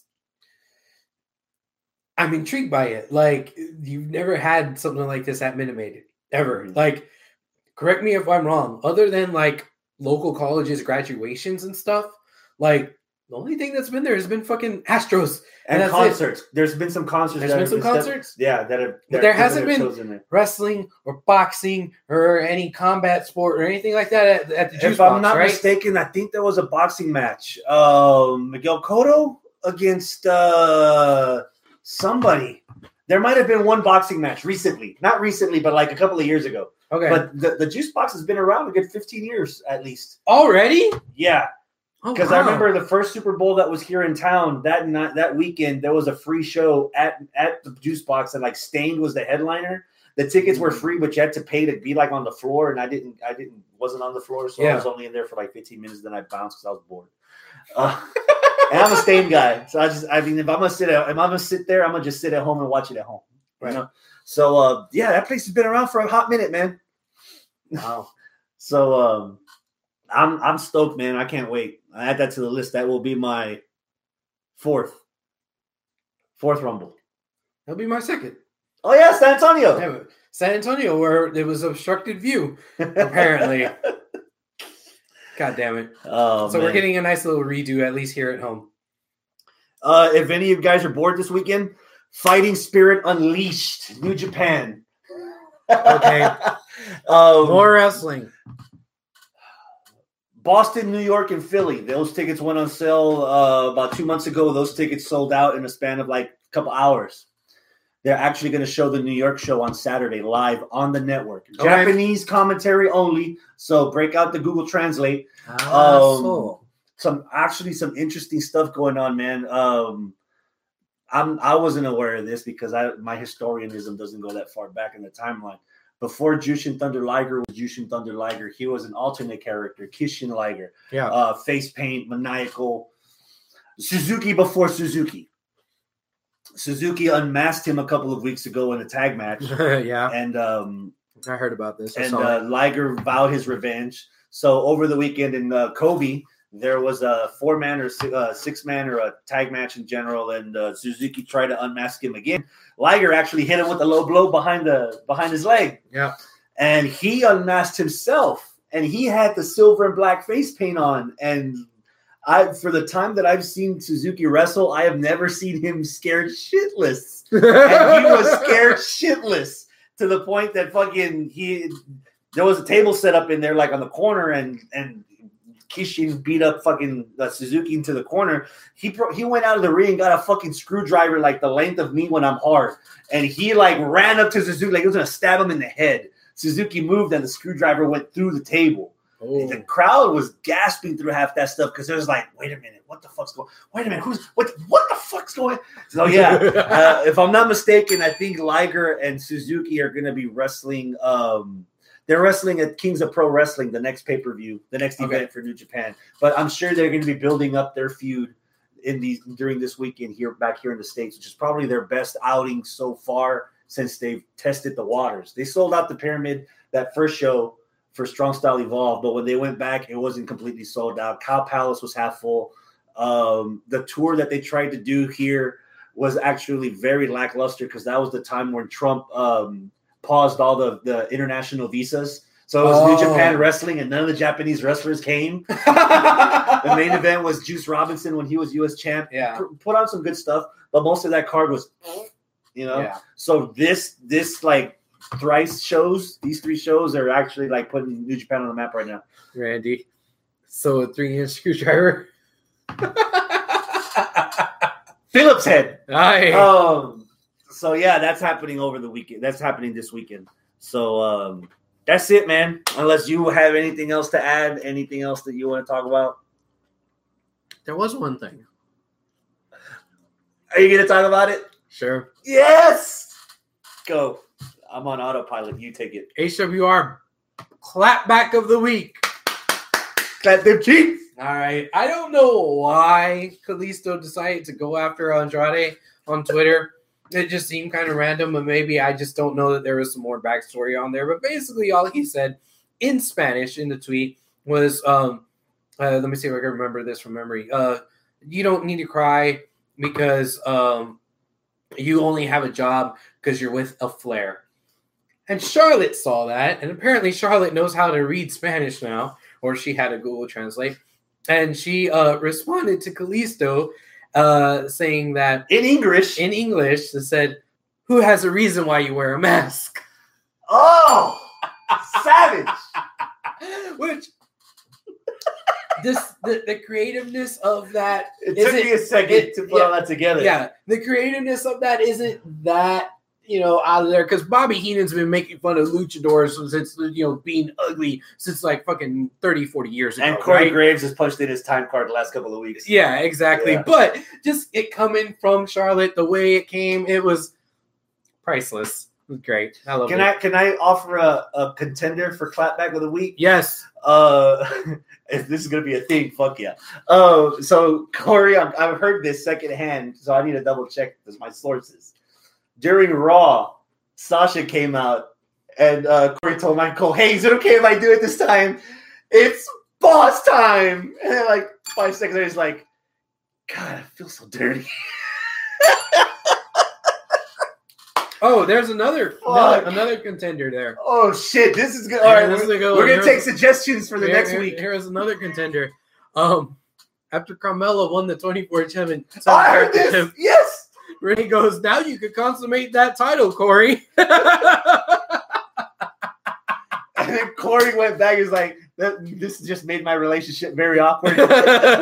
I'm intrigued by it. Like, you've never had something like this at Minute Maid ever. Mhm. Like, correct me if I'm wrong. Other than like local colleges graduations and stuff, like the only thing that's been there has been fucking Astros and, that's concerts. it. There's been some concerts. There's that been have some that- concerts. yeah, that have. But that- there that hasn't are been chosen there. wrestling or boxing or any combat sport or anything like that at, at the juice If box, I'm not right? mistaken, I think there was a boxing match. Um, Miguel Cotto against uh, somebody. There might have been one boxing match recently. Not recently, but like a couple of years ago. Okay. But the, the juice box has been around a good fifteen years at least. Already? Yeah. Oh, Because wow. I remember the first Super Bowl that was here in town that night, that weekend, there was a free show at, at the juice box, and like Stained was the headliner. The tickets were free, but you had to pay to be like on the floor, and I didn't, I didn't, wasn't on the floor, so Yeah. I was only in there for like fifteen minutes. Then I bounced because I was bored. Uh, and I'm a Stained guy, so I just, I mean, if I'm gonna sit, at, if I'm gonna sit there, I'm gonna just sit at home and watch it at home. Right. You know? So uh, yeah, that place has been around for a hot minute, man. Wow. So um, I'm I'm stoked, man. I can't wait. I add that to the list. That will be my fourth, fourth Rumble. That'll be my second. Oh yeah, San Antonio. Yeah, San Antonio, where there was obstructed view, apparently. God damn it. Oh, so man. we're getting a nice little redo, at least here at home. Uh, if any of you guys are bored this weekend, Fighting Spirit Unleashed, New Japan. Okay. um, More wrestling. Boston, New York, and Philly. Those tickets went on sale uh, about two months ago. Those tickets sold out in a span of like a couple hours. They're actually going to show the New York show on Saturday live on the network. Okay. Japanese commentary only. So break out the Google Translate. Ah, Um, so. Some actually some interesting stuff going on, man. Um, I'm I wasn't aware of this because I my historianism doesn't go that far back in the timeline. Before Jushin Thunder Liger was Jushin Thunder Liger, he was an alternate character, Kishin Liger. Yeah. Uh, face paint, maniacal. Suzuki before Suzuki. Suzuki unmasked him a couple of weeks ago in a tag match, yeah. and um, I heard about this. I and saw uh, it. Liger vowed his revenge. So over the weekend in uh, Kobe, there was a four-man or uh, six-man or a tag match in general, and uh, Suzuki tried to unmask him again. Liger actually hit him with a low blow behind the behind his leg, Yeah. and he unmasked himself, and he had the silver and black face paint on. And I, for the time that I've seen Suzuki wrestle, I have never seen him scared shitless, and he was scared shitless to the point that fucking he there was a table set up in there like on the corner, and and Kishin beat up fucking uh, Suzuki into the corner. He pro- he went out of the ring and got a fucking screwdriver like the length of me when I'm hard, and he like ran up to Suzuki like he was gonna stab him in the head. Suzuki moved and the screwdriver went through the table. Oh. The crowd was gasping through half that stuff because it was like, wait a minute, what the fuck's going? Wait a minute, who's what? What the fuck's going? So yeah, uh, if I'm not mistaken, I think Liger and Suzuki are going to be wrestling. Um, they're wrestling at Kings of Pro Wrestling, the next pay per view, the next Okay. event for New Japan. But I'm sure they're going to be building up their feud in these during this weekend here back here in the States, which is probably their best outing so far since they've tested the waters. They sold out the Pyramid that first show for Strong Style Evolved, but when they went back, it wasn't completely sold out. Cow Palace was half full. Um, the tour that they tried to do here was actually very lackluster because that was the time when Trump um, paused all the, the international visas. So it was Oh. New Japan Wrestling, and none of the Japanese wrestlers came. The main event was Juice Robinson when he was U S champ. Yeah. P- Put on some good stuff, but most of that card was, you know. Yeah. So this this like thrice shows, these three shows are actually like putting New Japan on the map right now. Randy. So a three inch screwdriver. Phillips head. Aye. Um. So yeah, that's happening over the weekend. That's happening this weekend. So um, that's it, man. Unless you have anything else to add, anything else that you want to talk about. There was one thing. Are you gonna talk about it? Sure. Yes. Go. I'm on autopilot. You take it. H W R clapback of the week Clap them cheeks. All right. I don't know why Kalisto decided to go after Andrade on Twitter. It just seemed kind of random, but maybe I just don't know that there was some more backstory on there. But basically, all he said in Spanish in the tweet was, um, uh, let me see if I can remember this from memory. Uh, you don't need to cry because um, you only have a job because you're with a Flair. And Charlotte saw that, and apparently Charlotte knows how to read Spanish now, or she had a Google Translate. And she uh, responded to Kalisto uh, saying that in English, in English, that said, "Who has a reason why you wear a mask?" Oh, savage! Which this the, the creativeness of that. It took me a second it, to put yeah, all that together. Yeah, the creativeness of that isn't that. You know, out of there, because Bobby Heenan's been making fun of luchadors since, you know, being ugly since like fucking thirty, forty years ago. And Corey right? Graves has punched in his time card the last couple of weeks. Yeah, exactly. Yeah. But just it coming from Charlotte, the way it came, it was priceless. It was great. I love can it. I can I offer a, a contender for clapback of the week? Yes. Uh, if this is gonna be a thing, fuck yeah. Oh, uh, so Corey, I've, I've heard this secondhand, so I need to double check this my sources. During Raw, Sasha came out and uh, Corey told Michael, "Hey, is it okay if I do it this time? It's boss time." And then like five seconds later, he's like, "God, I feel so dirty." Oh, there's another another, another contender there. Oh shit, this is good. Yeah, All right, this we're, is good. we're gonna Here's, take suggestions for the here, next here, week. Here's another contender. Um, after Carmella won the twenty-four seven, oh, I heard this. Yes. Renee goes, "Now you could consummate that title, Corey." And then Corey went back and was like, "This just made my relationship very awkward." That's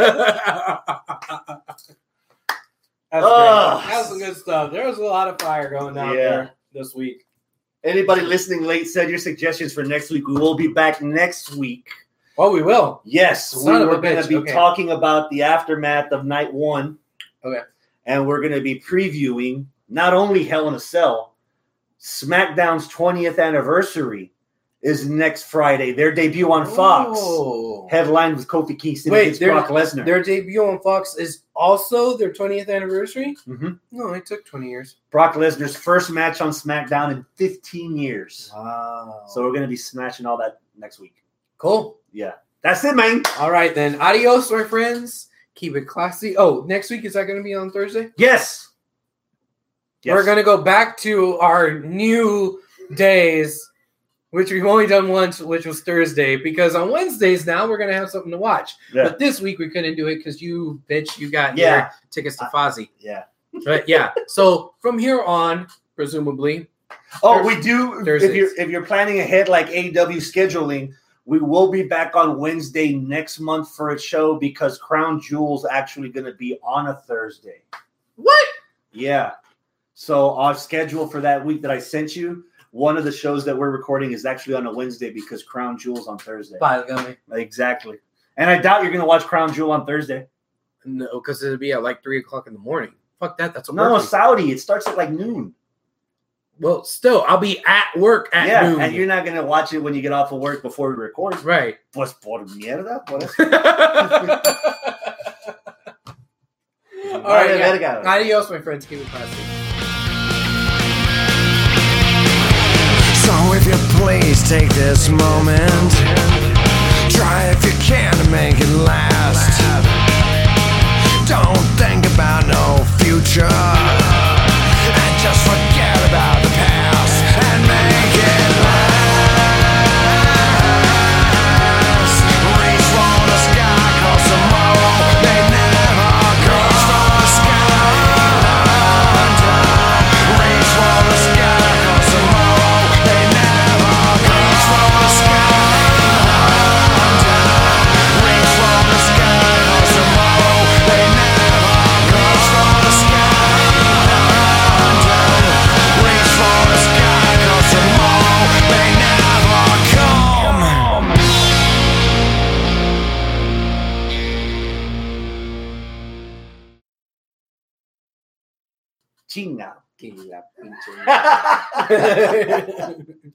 oh. That's some good stuff. There was a lot of fire going down yeah. there this week. Anybody listening late, send your suggestions for next week. We will be back next week. Oh, we will. Yes, Son we were going bitch. to be okay. talking about the aftermath of night one. Okay. And we're going to be previewing not only Hell in a Cell, SmackDown's twentieth anniversary is next Friday. Their debut on Fox, oh. headlined with Kofi Kingston Wait, against Brock Lesnar. Their debut on Fox is also their twentieth anniversary? Mm-hmm. No, it took twenty years. Brock Lesnar's first match on SmackDown in fifteen years. Wow. So we're going to be smashing all that next week. Cool. Yeah. That's it, man. All right, then. Adios, my friends. Keep it classy. Oh, next week, is that going to be on Thursday? Yes. yes. We're going to go back to our new days, which we've only done once, which was Thursday, because on Wednesdays now we're going to have something to watch. Yeah. But this week we couldn't do it because you, bitch, you got Yeah. your tickets to Fozzy. Yeah. But yeah. So from here on, presumably. Oh, we do. Thursdays. If you're if you're planning ahead like A E W scheduling, we will be back on Wednesday next month for a show because Crown Jewel's actually going to be on a Thursday. What? Yeah. So our schedule for that week that I sent you, one of the shows that we're recording is actually on a Wednesday because Crown Jewel's on Thursday. Bye, Gummy. Exactly. And I doubt you're going to watch Crown Jewel on Thursday. No, because it'll be at like three o'clock in the morning. Fuck that. That's a No, work no, Saudi. It starts at like noon. Well, still, I'll be at work at yeah, noon. and you're not going to watch it when you get off of work before we record. Right. Pues por mierda. Por eso. All right, yeah. yeah. Adios, my friends. Keep it classy. So if you please take this moment, try if you can to make it last. Don't think about no future, and just forget about the past and make it last. Reach for the sky, 'cause tomorrow may never come. Reach for the sky, reach for the sky, 'cause tomorrow may never come. Reach for the sky, reach for the sky, 'cause tomorrow may never come. Reach for the sky, reach for the sky, 'cause tomorrow may never come. Chinga. Que la pinche-